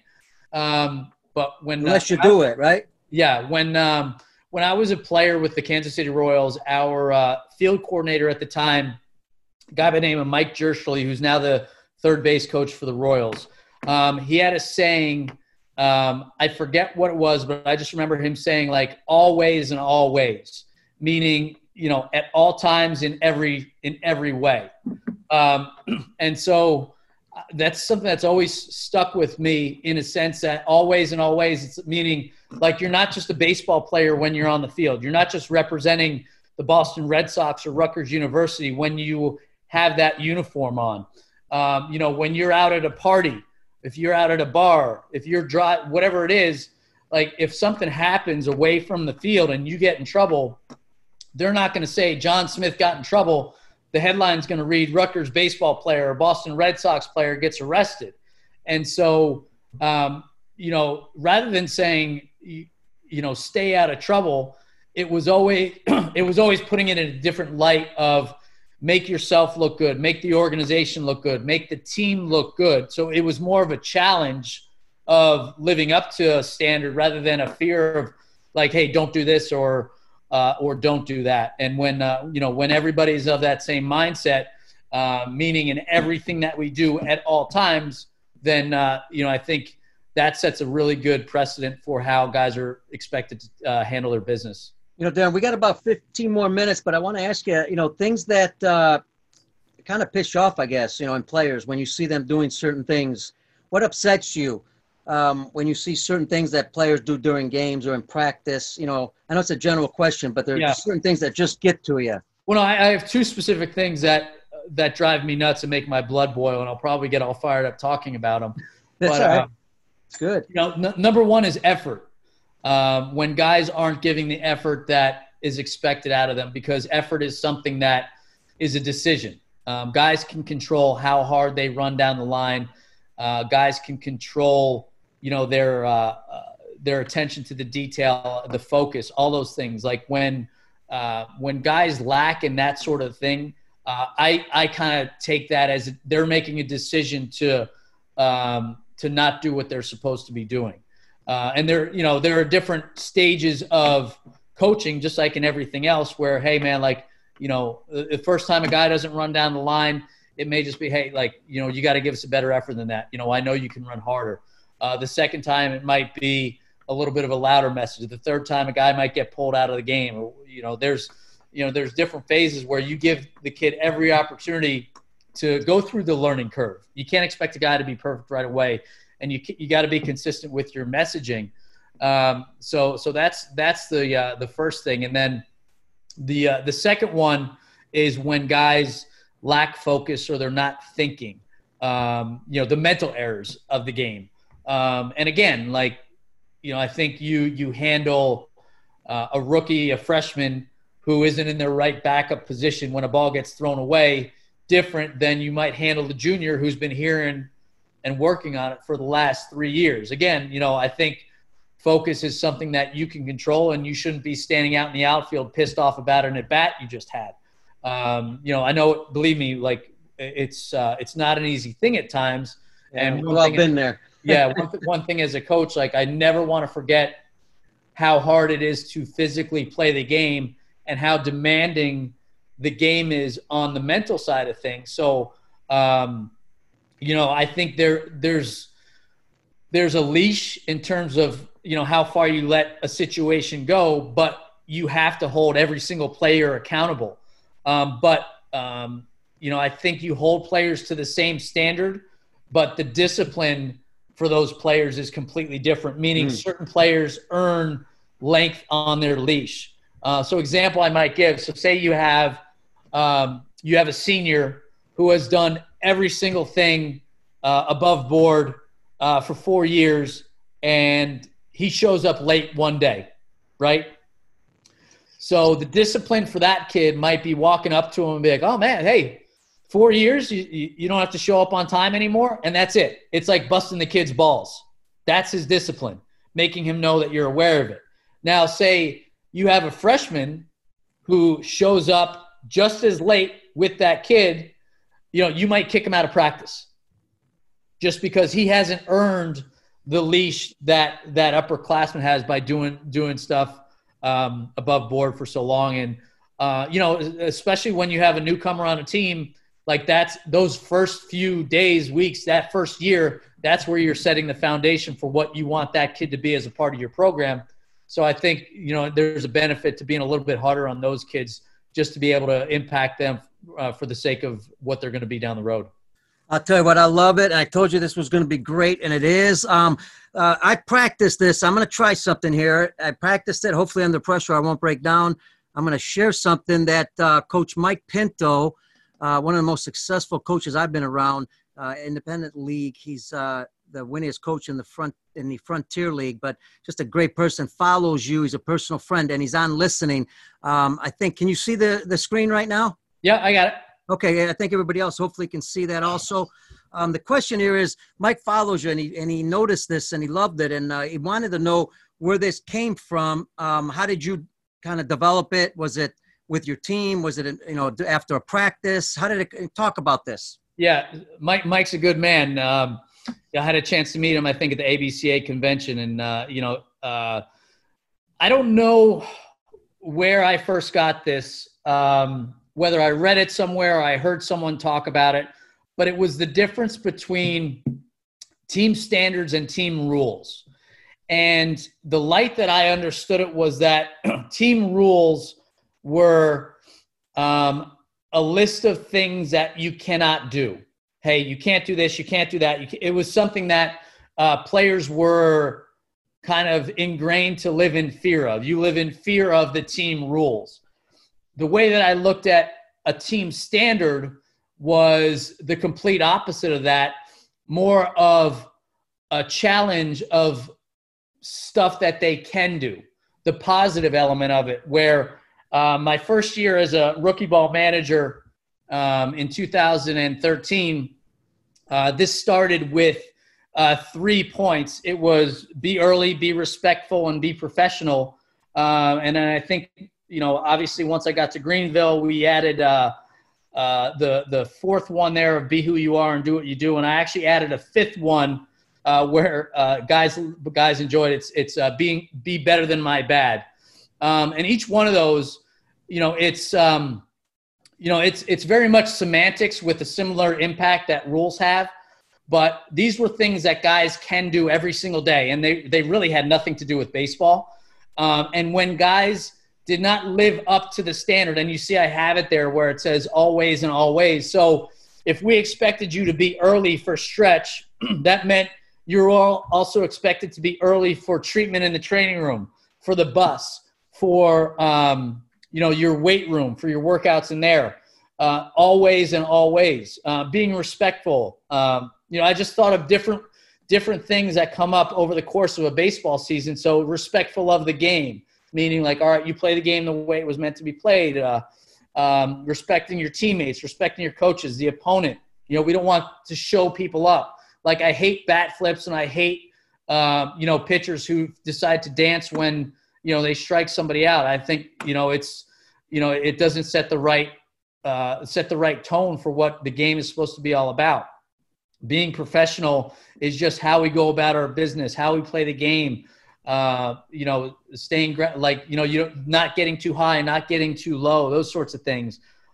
Um, but when Unless uh, you do I, it, right? Yeah. When, um, when I was a player with the Kansas City Royals, our uh, field coordinator at the time, a guy by the name of Mike Jerschley, who's now the third base coach for the Royals, um, he had a saying, um, I forget what it was, but I just remember him saying, like, always and always, meaning, you know, at all times, in every in every way. Um, and so that's something that's always stuck with me, in a sense that always and always, it's meaning like you're not just a baseball player when you're on the field. You're not just representing the Boston Red Sox or Rutgers University when you have that uniform on. Um, you know, when you're out at a party, if you're out at a bar, if you're dry, whatever it is, like if something happens away from the field and you get in trouble, they're not going to say John Smith got in trouble. The headline's going to read Rutgers baseball player or Boston Red Sox player gets arrested. And so, um, you know, rather than saying, you, you know, stay out of trouble, it was always, it was always putting it in a different light of make yourself look good, make the organization look good, make the team look good. So it was more of a challenge of living up to a standard rather than a fear of like, hey, don't do this or, Uh, or don't do that. And when, uh, you know, when everybody's of that same mindset, uh, meaning in everything that we do at all times, then, uh, you know, I think that sets a really good precedent for how guys are expected to uh, handle their business. You know, Darren, we got about fifteen more minutes, but I want to ask you, you know, things that uh, kind of piss you off, I guess, you know, in players when you see them doing certain things. What upsets you? Um, when you see certain things that players do during games or in practice? You know, I know it's a general question, but there are yeah. certain things that just get to you. Well, no, I, I have two specific things that that drive me nuts and make my blood boil, and I'll probably get all fired up talking about them. That's but, all right. Uh, it's good. You know, n- number one is effort. Um, when guys aren't giving the effort that is expected out of them, because effort is something that is a decision. Um, guys can control how hard they run down the line. Uh, guys can control you know, their, uh, uh, their attention to the detail, the focus, all those things. Like when, uh, when guys lack in that sort of thing, uh, I, I kind of take that as they're making a decision to, um, to not do what they're supposed to be doing. Uh, and there, you know, there are different stages of coaching, just like in everything else where, hey man, like, you know, the first time a guy doesn't run down the line, it may just be, hey, like, you know, you got to give us a better effort than that. You know, I know you can run harder. Uh, the second time it might be a little bit of a louder message. The third time a guy might get pulled out of the game. Or, you know, there's, you know, there's different phases where you give the kid every opportunity to go through the learning curve. You can't expect a guy to be perfect right away, and you you got to be consistent with your messaging. Um, so so that's that's the uh, the first thing, and then the uh, the second one is when guys lack focus or they're not thinking. Um, you know, the mental errors of the game. Um, and again, like, you know, I think you, you handle uh, a rookie, a freshman who isn't in their right backup position when a ball gets thrown away different than you might handle the junior who's been hearing and working on it for the last three years. Again, you know, I think focus is something that you can control, and you shouldn't be standing out in the outfield pissed off about an at bat you just had. Um, you know, I know, believe me, like it's, uh, it's not an easy thing at times. Yeah, and we've all been there. yeah. One, th- one thing as a coach, like I never want to forget how hard it is to physically play the game and how demanding the game is on the mental side of things. So, um, you know, I think there there's there's a leash in terms of, you know, how far you let a situation go, but you have to hold every single player accountable. Um, but, um, you know, I think you hold players to the same standard, but the discipline for those players is completely different, meaning mm. certain players earn length on their leash. Uh, so example I might give, so say you have um, you have a senior who has done every single thing uh, above board uh, for four years, and he shows up late one day, right? So the discipline for that kid might be walking up to him and be like, oh, man, hey, four years, you, you don't have to show up on time anymore, and that's it. It's like busting the kid's balls. That's his discipline, making him know that you're aware of it. Now, say you have a freshman who shows up just as late with that kid, you know, you might kick him out of practice just because he hasn't earned the leash that that upperclassman has by doing doing stuff um, above board for so long. And, uh, you know, especially when you have a newcomer on a team, like that's those first few days, weeks, that first year, that's where you're setting the foundation for what you want that kid to be as a part of your program. So I think, you know, there's a benefit to being a little bit harder on those kids just to be able to impact them uh, for the sake of what they're going to be down the road. I'll tell you what, I love it. And I told you this was going to be great, and it is. Um, uh, I practiced this. I'm going to try something here. I practiced it. Hopefully under pressure I won't break down. I'm going to share something that uh, Coach Mike Pinto, uh, one of the most successful coaches I've been around, uh, independent league. He's uh, the winningest coach in the front in the Frontier League, but just a great person, follows you. He's a personal friend, and he's on listening. Um, I think, can you see the, the screen right now? Yeah, I got it. Okay, I think everybody else hopefully can see that also. Um, the question here is, Mike follows you, and he, and he noticed this, and he loved it, and uh, he wanted to know where this came from. Um, how did you kind of develop it? Was it with your team? Was it, you know, after a practice? How did it talk about this? Yeah, Mike. Mike's a good man. Um, I had a chance to meet him, I think, at the A B C A convention, and uh, you know, uh, I don't know where I first got this. Um, whether I read it somewhere or I heard someone talk about it, but it was the difference between team standards and team rules. And the light that I understood it was that team rules were um, a list of things that you cannot do. Hey, you can't do this, you can't do that. You can, it was something that uh, players were kind of ingrained to live in fear of. You live in fear of the team rules. The way that I looked at a team standard was the complete opposite of that, more of a challenge of stuff that they can do, the positive element of it, where uh, my first year as a rookie ball manager um, in two thousand thirteen, uh, this started with uh, three points. It was be early, be respectful, and be professional. Uh, and then I think, you know, obviously once I got to Greenville, we added uh, uh, the the fourth one there of be who you are and do what you do. And I actually added a fifth one uh, where uh, guys guys enjoyed it. It's, it's uh, being be better than my bad. Um, and each one of those, you know, it's um, you know, it's it's very much semantics with a similar impact that rules have. But these were things that guys can do every single day, and they they really had nothing to do with baseball. Um, and when guys did not live up to the standard, and you see I have it there where it says always and always. So if we expected you to be early for stretch, that meant you're all also expected to be early for treatment in the training room, for the bus, for um, you know, your weight room, for your workouts in there. Uh, always and always. Uh, being respectful. Um, you know, I just thought of different different things that come up over the course of a baseball season. So respectful of the game. Meaning like, all right, you play the game the way it was meant to be played, uh, um, respecting your teammates, respecting your coaches, the opponent. You know, we don't want to show people up. Like I hate bat flips and I hate, uh, you know, pitchers who decide to dance when, you know, they strike somebody out. I think, you know, it's, you know, it doesn't set the right, uh, set the right tone for what the game is supposed to be all about. Being professional is just how we go about our business, how we play the game. Uh, you know, staying like, you know, you're not getting too high, not getting too low, those sorts of things.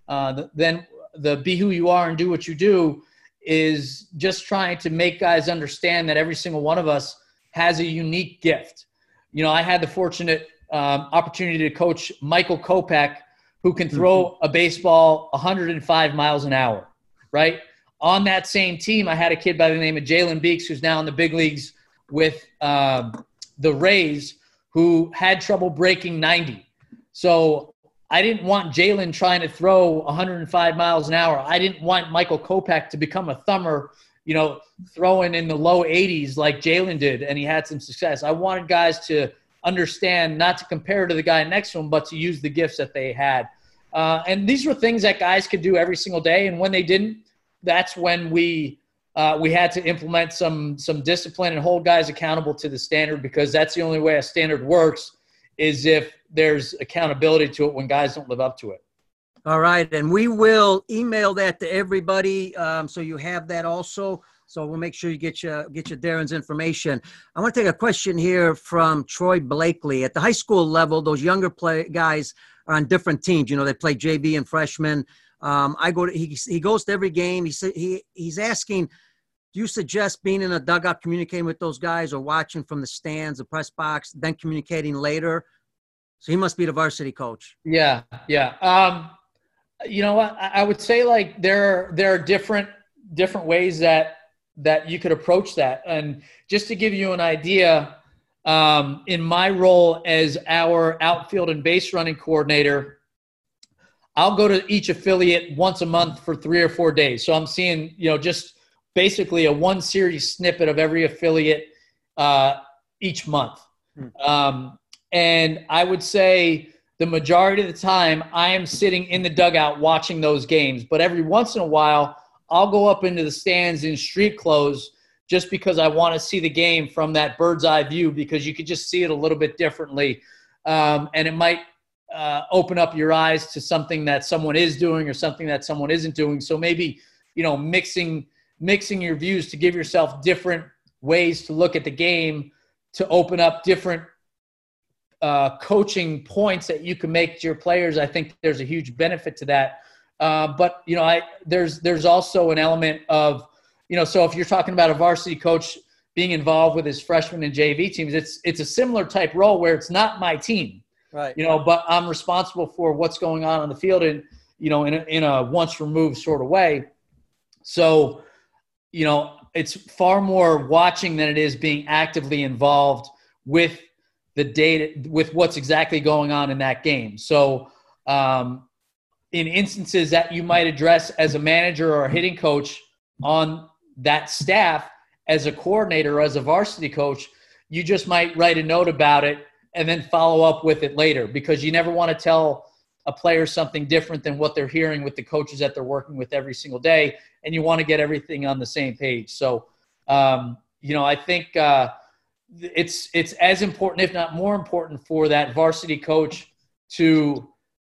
Uh, the, then the be who you are and do what you do is just trying to make guys understand that every single one of us has a unique gift. You know, I had the fortunate um, opportunity to coach Michael Kopech, who can throw a baseball one hundred five miles an hour, right? On that same team, I had a kid by the name of Jalen Beeks, who's now in the big leagues with um, the Rays, who had trouble breaking ninety. So I didn't want Jalen trying to throw one hundred five miles an hour. I didn't want Michael Kopech to become a thumber, you know, throwing in the low eighties like Jalen did, and he had some success. I wanted guys to understand not to compare to the guy next to him, but to use the gifts that they had. Uh, and these were things that guys could do every single day, and when they didn't, that's when we uh, we had to implement some some discipline and hold guys accountable to the standard, because that's the only way a standard works, is if there's accountability to it when guys don't live up to it. All right, and we will email that to everybody, um, so you have that also. So we'll make sure you get your get your Darren's information. I want to take a question here from Troy Blakely. At the high school level, those younger play guys are on different teams. You know, they play J V and freshmen. Um, I go to he he goes to every game. He said he he's asking, do you suggest being in a dugout, communicating with those guys, or watching from the stands, the press box, then communicating later? So he must be the varsity coach. Yeah, yeah. Um, you know what? I, I would say like there there are different different ways that that you could approach that. And just to give you an idea, um, in my role as our outfield and base running coordinator, I'll go to each affiliate once a month for three or four days. So I'm seeing, you know, just basically a one series snippet of every affiliate uh, each month. Hmm. Um, and I would say the majority of the time I am sitting in the dugout watching those games, but every once in a while I'll go up into the stands in street clothes just because I want to see the game from that bird's eye view, because you could just see it a little bit differently. Um, and it might uh, open up your eyes to something that someone is doing or something that someone isn't doing. So maybe, you know, mixing, mixing your views to give yourself different ways to look at the game, to open up different uh, coaching points that you can make to your players. I think there's a huge benefit to that. Uh, but, you know, I there's there's also an element of, you know, so if you're talking about a varsity coach being involved with his freshman and J V teams, it's it's a similar type role where it's not my team, right? You know, but I'm responsible for what's going on on the field, and, you know, in a, in a once removed sort of way. So, you know, it's far more watching than it is being actively involved with the data, with what's exactly going on in that game. So, um, in instances that you might address as a manager or a hitting coach on that staff, as a coordinator or as a varsity coach, you just might write a note about it and then follow up with it later, because you never want to tell a player something different than what they're hearing with the coaches that they're working with every single day, and you want to get everything on the same page. So, um, you know, I think uh, it's it's as important, if not more important, for that varsity coach to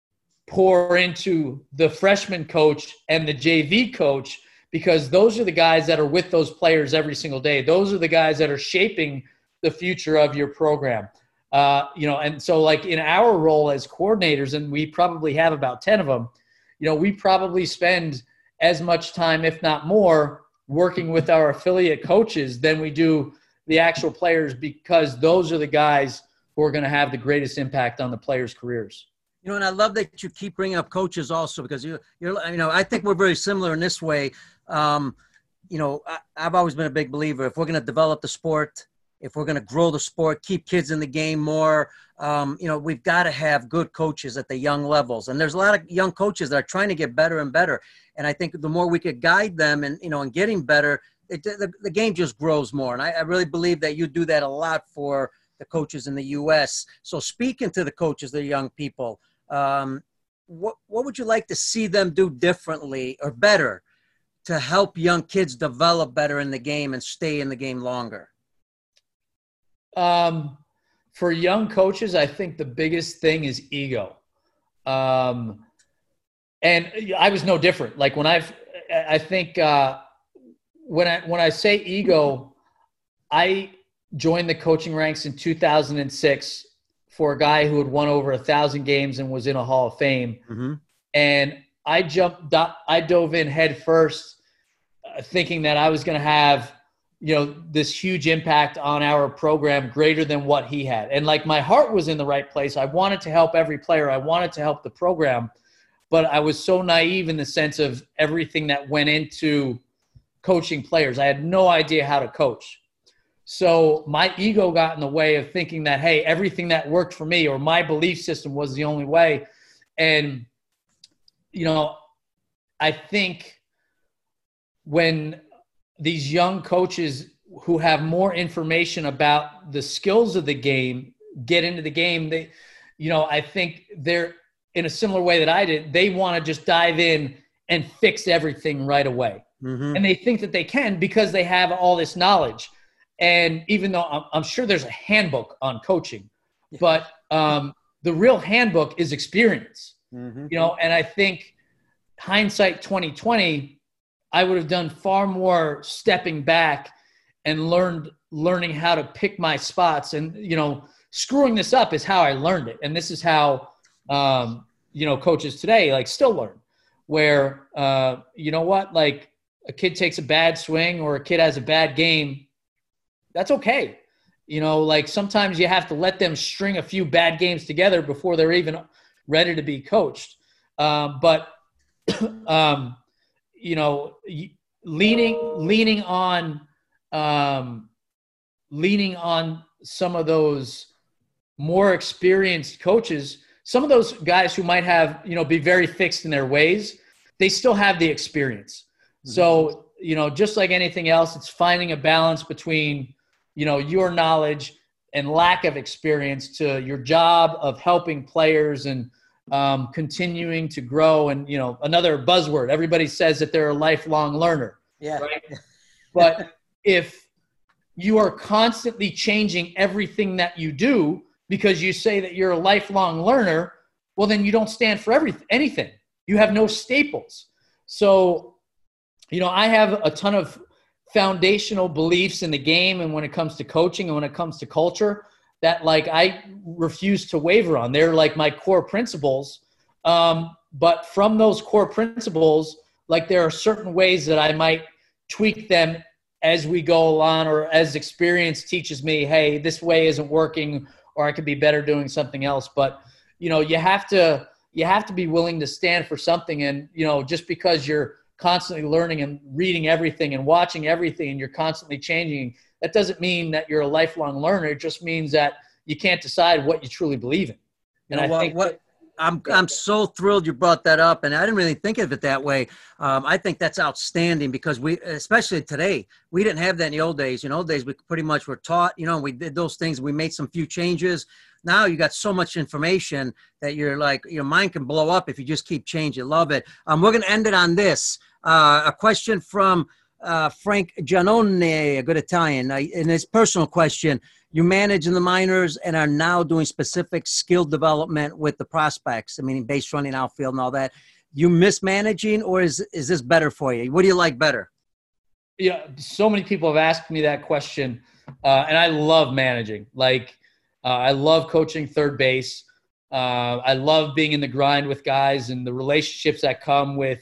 pour into the freshman coach and the J V coach, because those are the guys that are with those players every single day. Those are the guys that are shaping the future of your program. Uh, you know, and so like in our role as coordinators, and we probably have about ten of them, you know, we probably spend as much time, if not more, working with our affiliate coaches than we do the actual players, because those are the guys who are going to have the greatest impact on the players' careers. You know, and I love that you keep bringing up coaches also, because you, you're, you know, I think we're very similar in this way. Um, you know, I, I've always been a big believer. If we're going to develop the sport, if we're going to grow the sport, keep kids in the game more, um, you know, we've got to have good coaches at the young levels. And there's a lot of young coaches that are trying to get better and better. And I think the more we could guide them and, you know, and getting better, it, the, the game just grows more. And I, I really believe that you do that a lot for the coaches in the U S. So speaking to the coaches, the young people, Um, what what would you like to see them do differently or better to help young kids develop better in the game and stay in the game longer? Um, for young coaches, I think the biggest thing is ego. Um, and I was no different. Like when I've, I think uh, when I when I say ego, I joined the coaching ranks in two thousand six. For a guy who had won over a thousand games and was in a Hall of Fame. Mm-hmm. And I jumped, I dove in head first, uh, thinking that I was going to have, you know, this huge impact on our program greater than what he had. And like my heart was in the right place. I wanted to help every player. I wanted to help the program, but I was so naive in the sense of everything that went into coaching players. I had no idea how to coach. So my ego got in the way of thinking that, hey, everything that worked for me or my belief system was the only way. And, you know, I think when these young coaches who have more information about the skills of the game get into the game, they, you know, I think they're in a similar way that I did. They want to just dive in and fix everything right away. Mm-hmm. And they think that they can because they have all this knowledge. And even though I'm, I'm sure there's a handbook on coaching, but um, the real handbook is experience, mm-hmm. you know, and I think hindsight twenty twenty, I would have done far more stepping back and learned learning how to pick my spots. And, you know, screwing this up is how I learned it. And this is how, um, you know, coaches today, like, still learn where, uh, you know what, like a kid takes a bad swing or a kid has a bad game. That's okay. You know, like sometimes you have to let them string a few bad games together before they're even ready to be coached. Um, but, um, you know, leaning, leaning on, um, leaning on some of those more experienced coaches, some of those guys who might have, you know, be very fixed in their ways, they still have the experience. Mm-hmm. So, you know, just like anything else, it's finding a balance between, you know, your knowledge and lack of experience to your job of helping players and, Um, continuing to grow. And, you know, another buzzword, everybody says that they're a lifelong learner. Yeah. Right? But if you are constantly changing everything that you do because you say that you're a lifelong learner, well, then you don't stand for everything, anything. You have no staples. So, you know, I have a ton of foundational beliefs in the game and when it comes to coaching and when it comes to culture that, like, I refuse to waver on. They're like my core principles. Um, but from those core principles, like, there are certain ways that I might tweak them as we go along or as experience teaches me, hey, this way isn't working or I could be better doing something else. But, you know, you have to, you have to be willing to stand for something. And, you know, just because you're constantly learning and reading everything and watching everything and you're constantly changing, that doesn't mean that you're a lifelong learner. It just means that you can't decide what you truly believe in. And you know, I think what, I'm I'm so thrilled you brought that up, and I didn't really think of it that way. Um, I think that's outstanding because we, especially today, we didn't have that in the old days. In old days, we pretty much were taught, you know, we did those things. We made some few changes. Now you got so much information that you're like, your mind can blow up if you just keep changing. Love it. Um, we're going to end it on this. Uh, a question from uh, Frank Giannone, a good Italian. Uh, in his personal question, you manage in the minors and are now doing specific skill development with the prospects. I mean, base running, outfield, and all that. You mismanaging, or is is this better for you? What do you like better? Yeah, so many people have asked me that question, uh, and I love managing. Like, uh, I love coaching third base. Uh, I love being in the grind with guys and the relationships that come with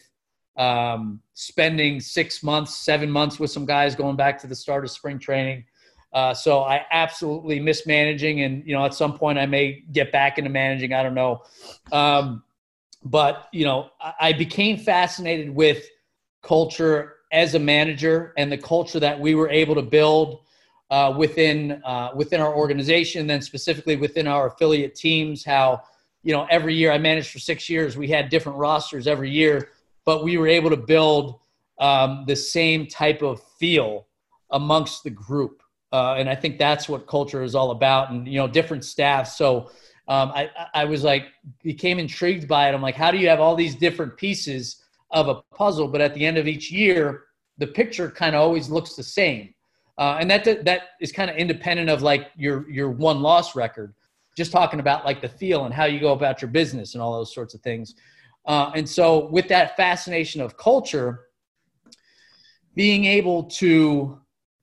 um, spending six months, seven months with some guys going back to the start of spring training. Uh, so I absolutely miss managing, and, you know, at some point I may get back into managing. I don't know. Um, but, you know, I, I became fascinated with culture as a manager and the culture that we were able to build uh, within, uh, within our organization, and then specifically within our affiliate teams. How, you know, every year I managed for six years, we had different rosters every year, but we were able to build um, the same type of feel amongst the group. Uh, and I think that's what culture is all about, and, you know, different staffs. So um, I, I was like, became intrigued by it. I'm like, how do you have all these different pieces of a puzzle, but at the end of each year, the picture kind of always looks the same. Uh, and that, that is kind of independent of like your, your one loss record, just talking about like the feel and how you go about your business and all those sorts of things. Uh, and so with that fascination of culture, being able to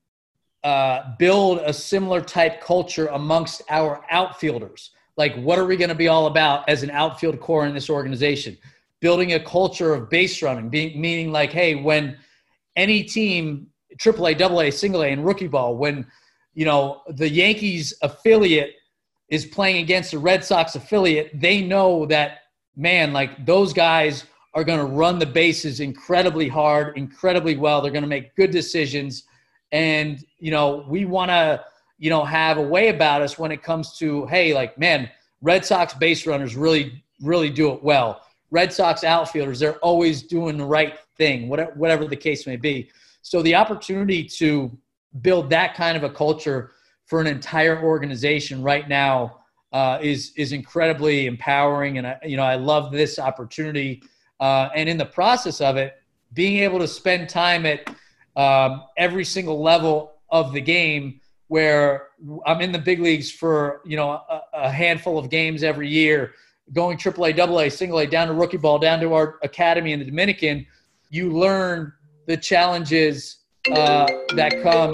Uh, build a similar type culture amongst our outfielders. Like, what are we going to be all about as an outfield core in this organization? building a culture of base running, being, meaning like, hey, when any team, triple A, double A, single A, and rookie ball, when, you know, the Yankees affiliate is playing against the Red Sox affiliate, they know that, man, like those guys are going to run the bases incredibly hard, incredibly well. They're going to make good decisions. And, you know, we want to, you know, have a way about us when it comes to, hey, like, man, Red Sox base runners really, really do it well. Red Sox outfielders, they're always doing the right thing, whatever, whatever the case may be. So the opportunity to build that kind of a culture for an entire organization right now uh, is is incredibly empowering. And, I, you know, I love this opportunity. Uh, and in the process of it, being able to spend time at um, every single level of the game, where I'm in the big leagues for, you know, a, a handful of games every year, going triple A, double A, single A, down to rookie ball, down to our academy in the Dominican, you learn the challenges uh, that come.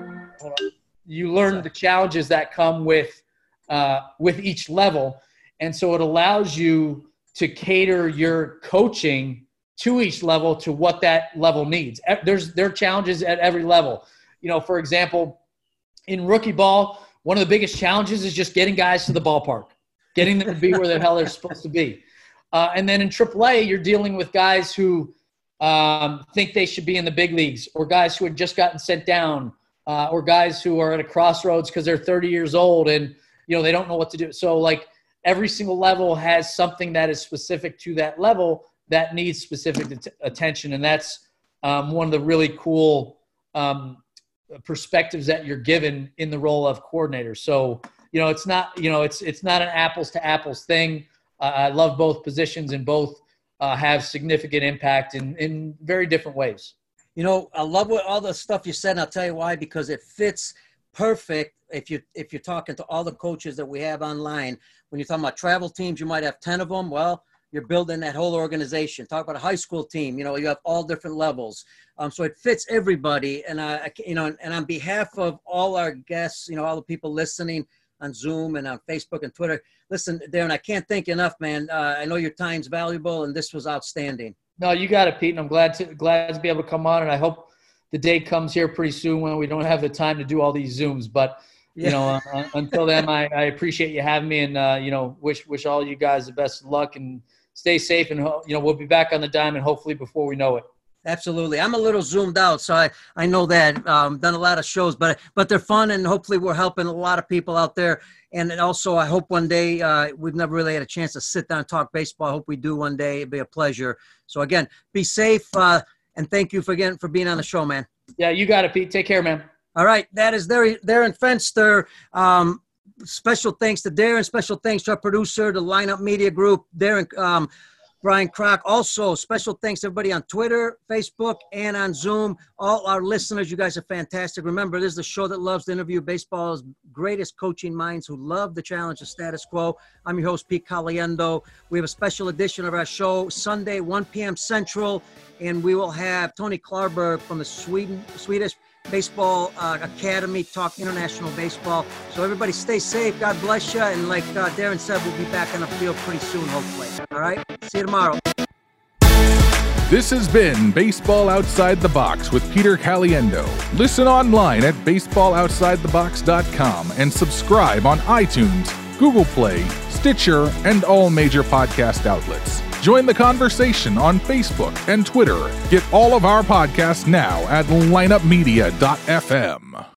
You learn the challenges that come with uh, with each level, and so it allows you to cater your coaching to each level to what that level needs. There's there are challenges at every level. You know, for example, in rookie ball, one of the biggest challenges is just getting guys to the ballpark, getting them to be where the hell they're supposed to be. Uh, and then in triple A, you're dealing with guys who um, think they should be in the big leagues, or guys who had just gotten sent down, uh, or guys who are at a crossroads because they're thirty years old and, you know, they don't know what to do. So, like, every single level has something that is specific to that level that needs specific att- attention. And that's um, one of the really cool um, perspectives that you're given in the role of coordinator. So, you know, it's not, you know, it's, it's not an apples to apples thing. Uh, I love both positions, and both uh, have significant impact in, in very different ways. You know, I love what all the stuff you said, and I'll tell you why, because it fits perfect. If you, if you're talking to all the coaches that we have online, when you're talking about travel teams, you might have ten of them. Well, you're building that whole organization. Talk about a high school team, you know, you have all different levels. Um, so it fits everybody. And, I, you know, and on behalf of all our guests, you know, all the people listening on Zoom and on Facebook and Twitter, listen, Darren, I can't thank you enough, man. Uh, I know your time's valuable, and this was outstanding. No, you got it, Pete. And I'm glad to, glad to be able to come on. And I hope the day comes here pretty soon when we don't have the time to do all these Zooms. But, you yeah. know, uh, until then, I, I appreciate you having me, and, uh, you know, wish, wish all you guys the best of luck, and stay safe. And, you know, we'll be back on the diamond hopefully before we know it. Absolutely. I'm a little zoomed out, so I, I know that. Um, done a lot of shows, but but they're fun, and hopefully we're helping a lot of people out there. And also, I hope one day, uh, we've never really had a chance to sit down and talk baseball. I hope we do one day. It'd be a pleasure. So, again, be safe, uh, and thank you for, again, for being on the show, man. Yeah, you got it, Pete. Take care, man. All right. That is Darren Fenster. Um, special thanks to Darren. Special thanks to our producer, the Lineup Media Group, Darren um Brian Kroc. Also, special thanks to everybody on Twitter, Facebook, and on Zoom. All our listeners, you guys are fantastic. Remember, this is the show that loves to interview baseball's greatest coaching minds who love the challenge of status quo. I'm your host, Pete Caliendo. We have a special edition of our show Sunday, one p.m. Central, and we will have Tony Klarberg from the Sweden, Swedish Baseball uh, Academy talk international baseball. So everybody stay safe. God bless you. And like uh, Darren said, we'll be back on the field pretty soon, hopefully. All right? See you tomorrow. This has been Baseball Outside the Box with Peter Caliendo. Listen online at baseball outside the box dot com and subscribe on iTunes, Google Play, Stitcher, and all major podcast outlets. Join the conversation on Facebook and Twitter. Get all of our podcasts now at lineup media dot f m.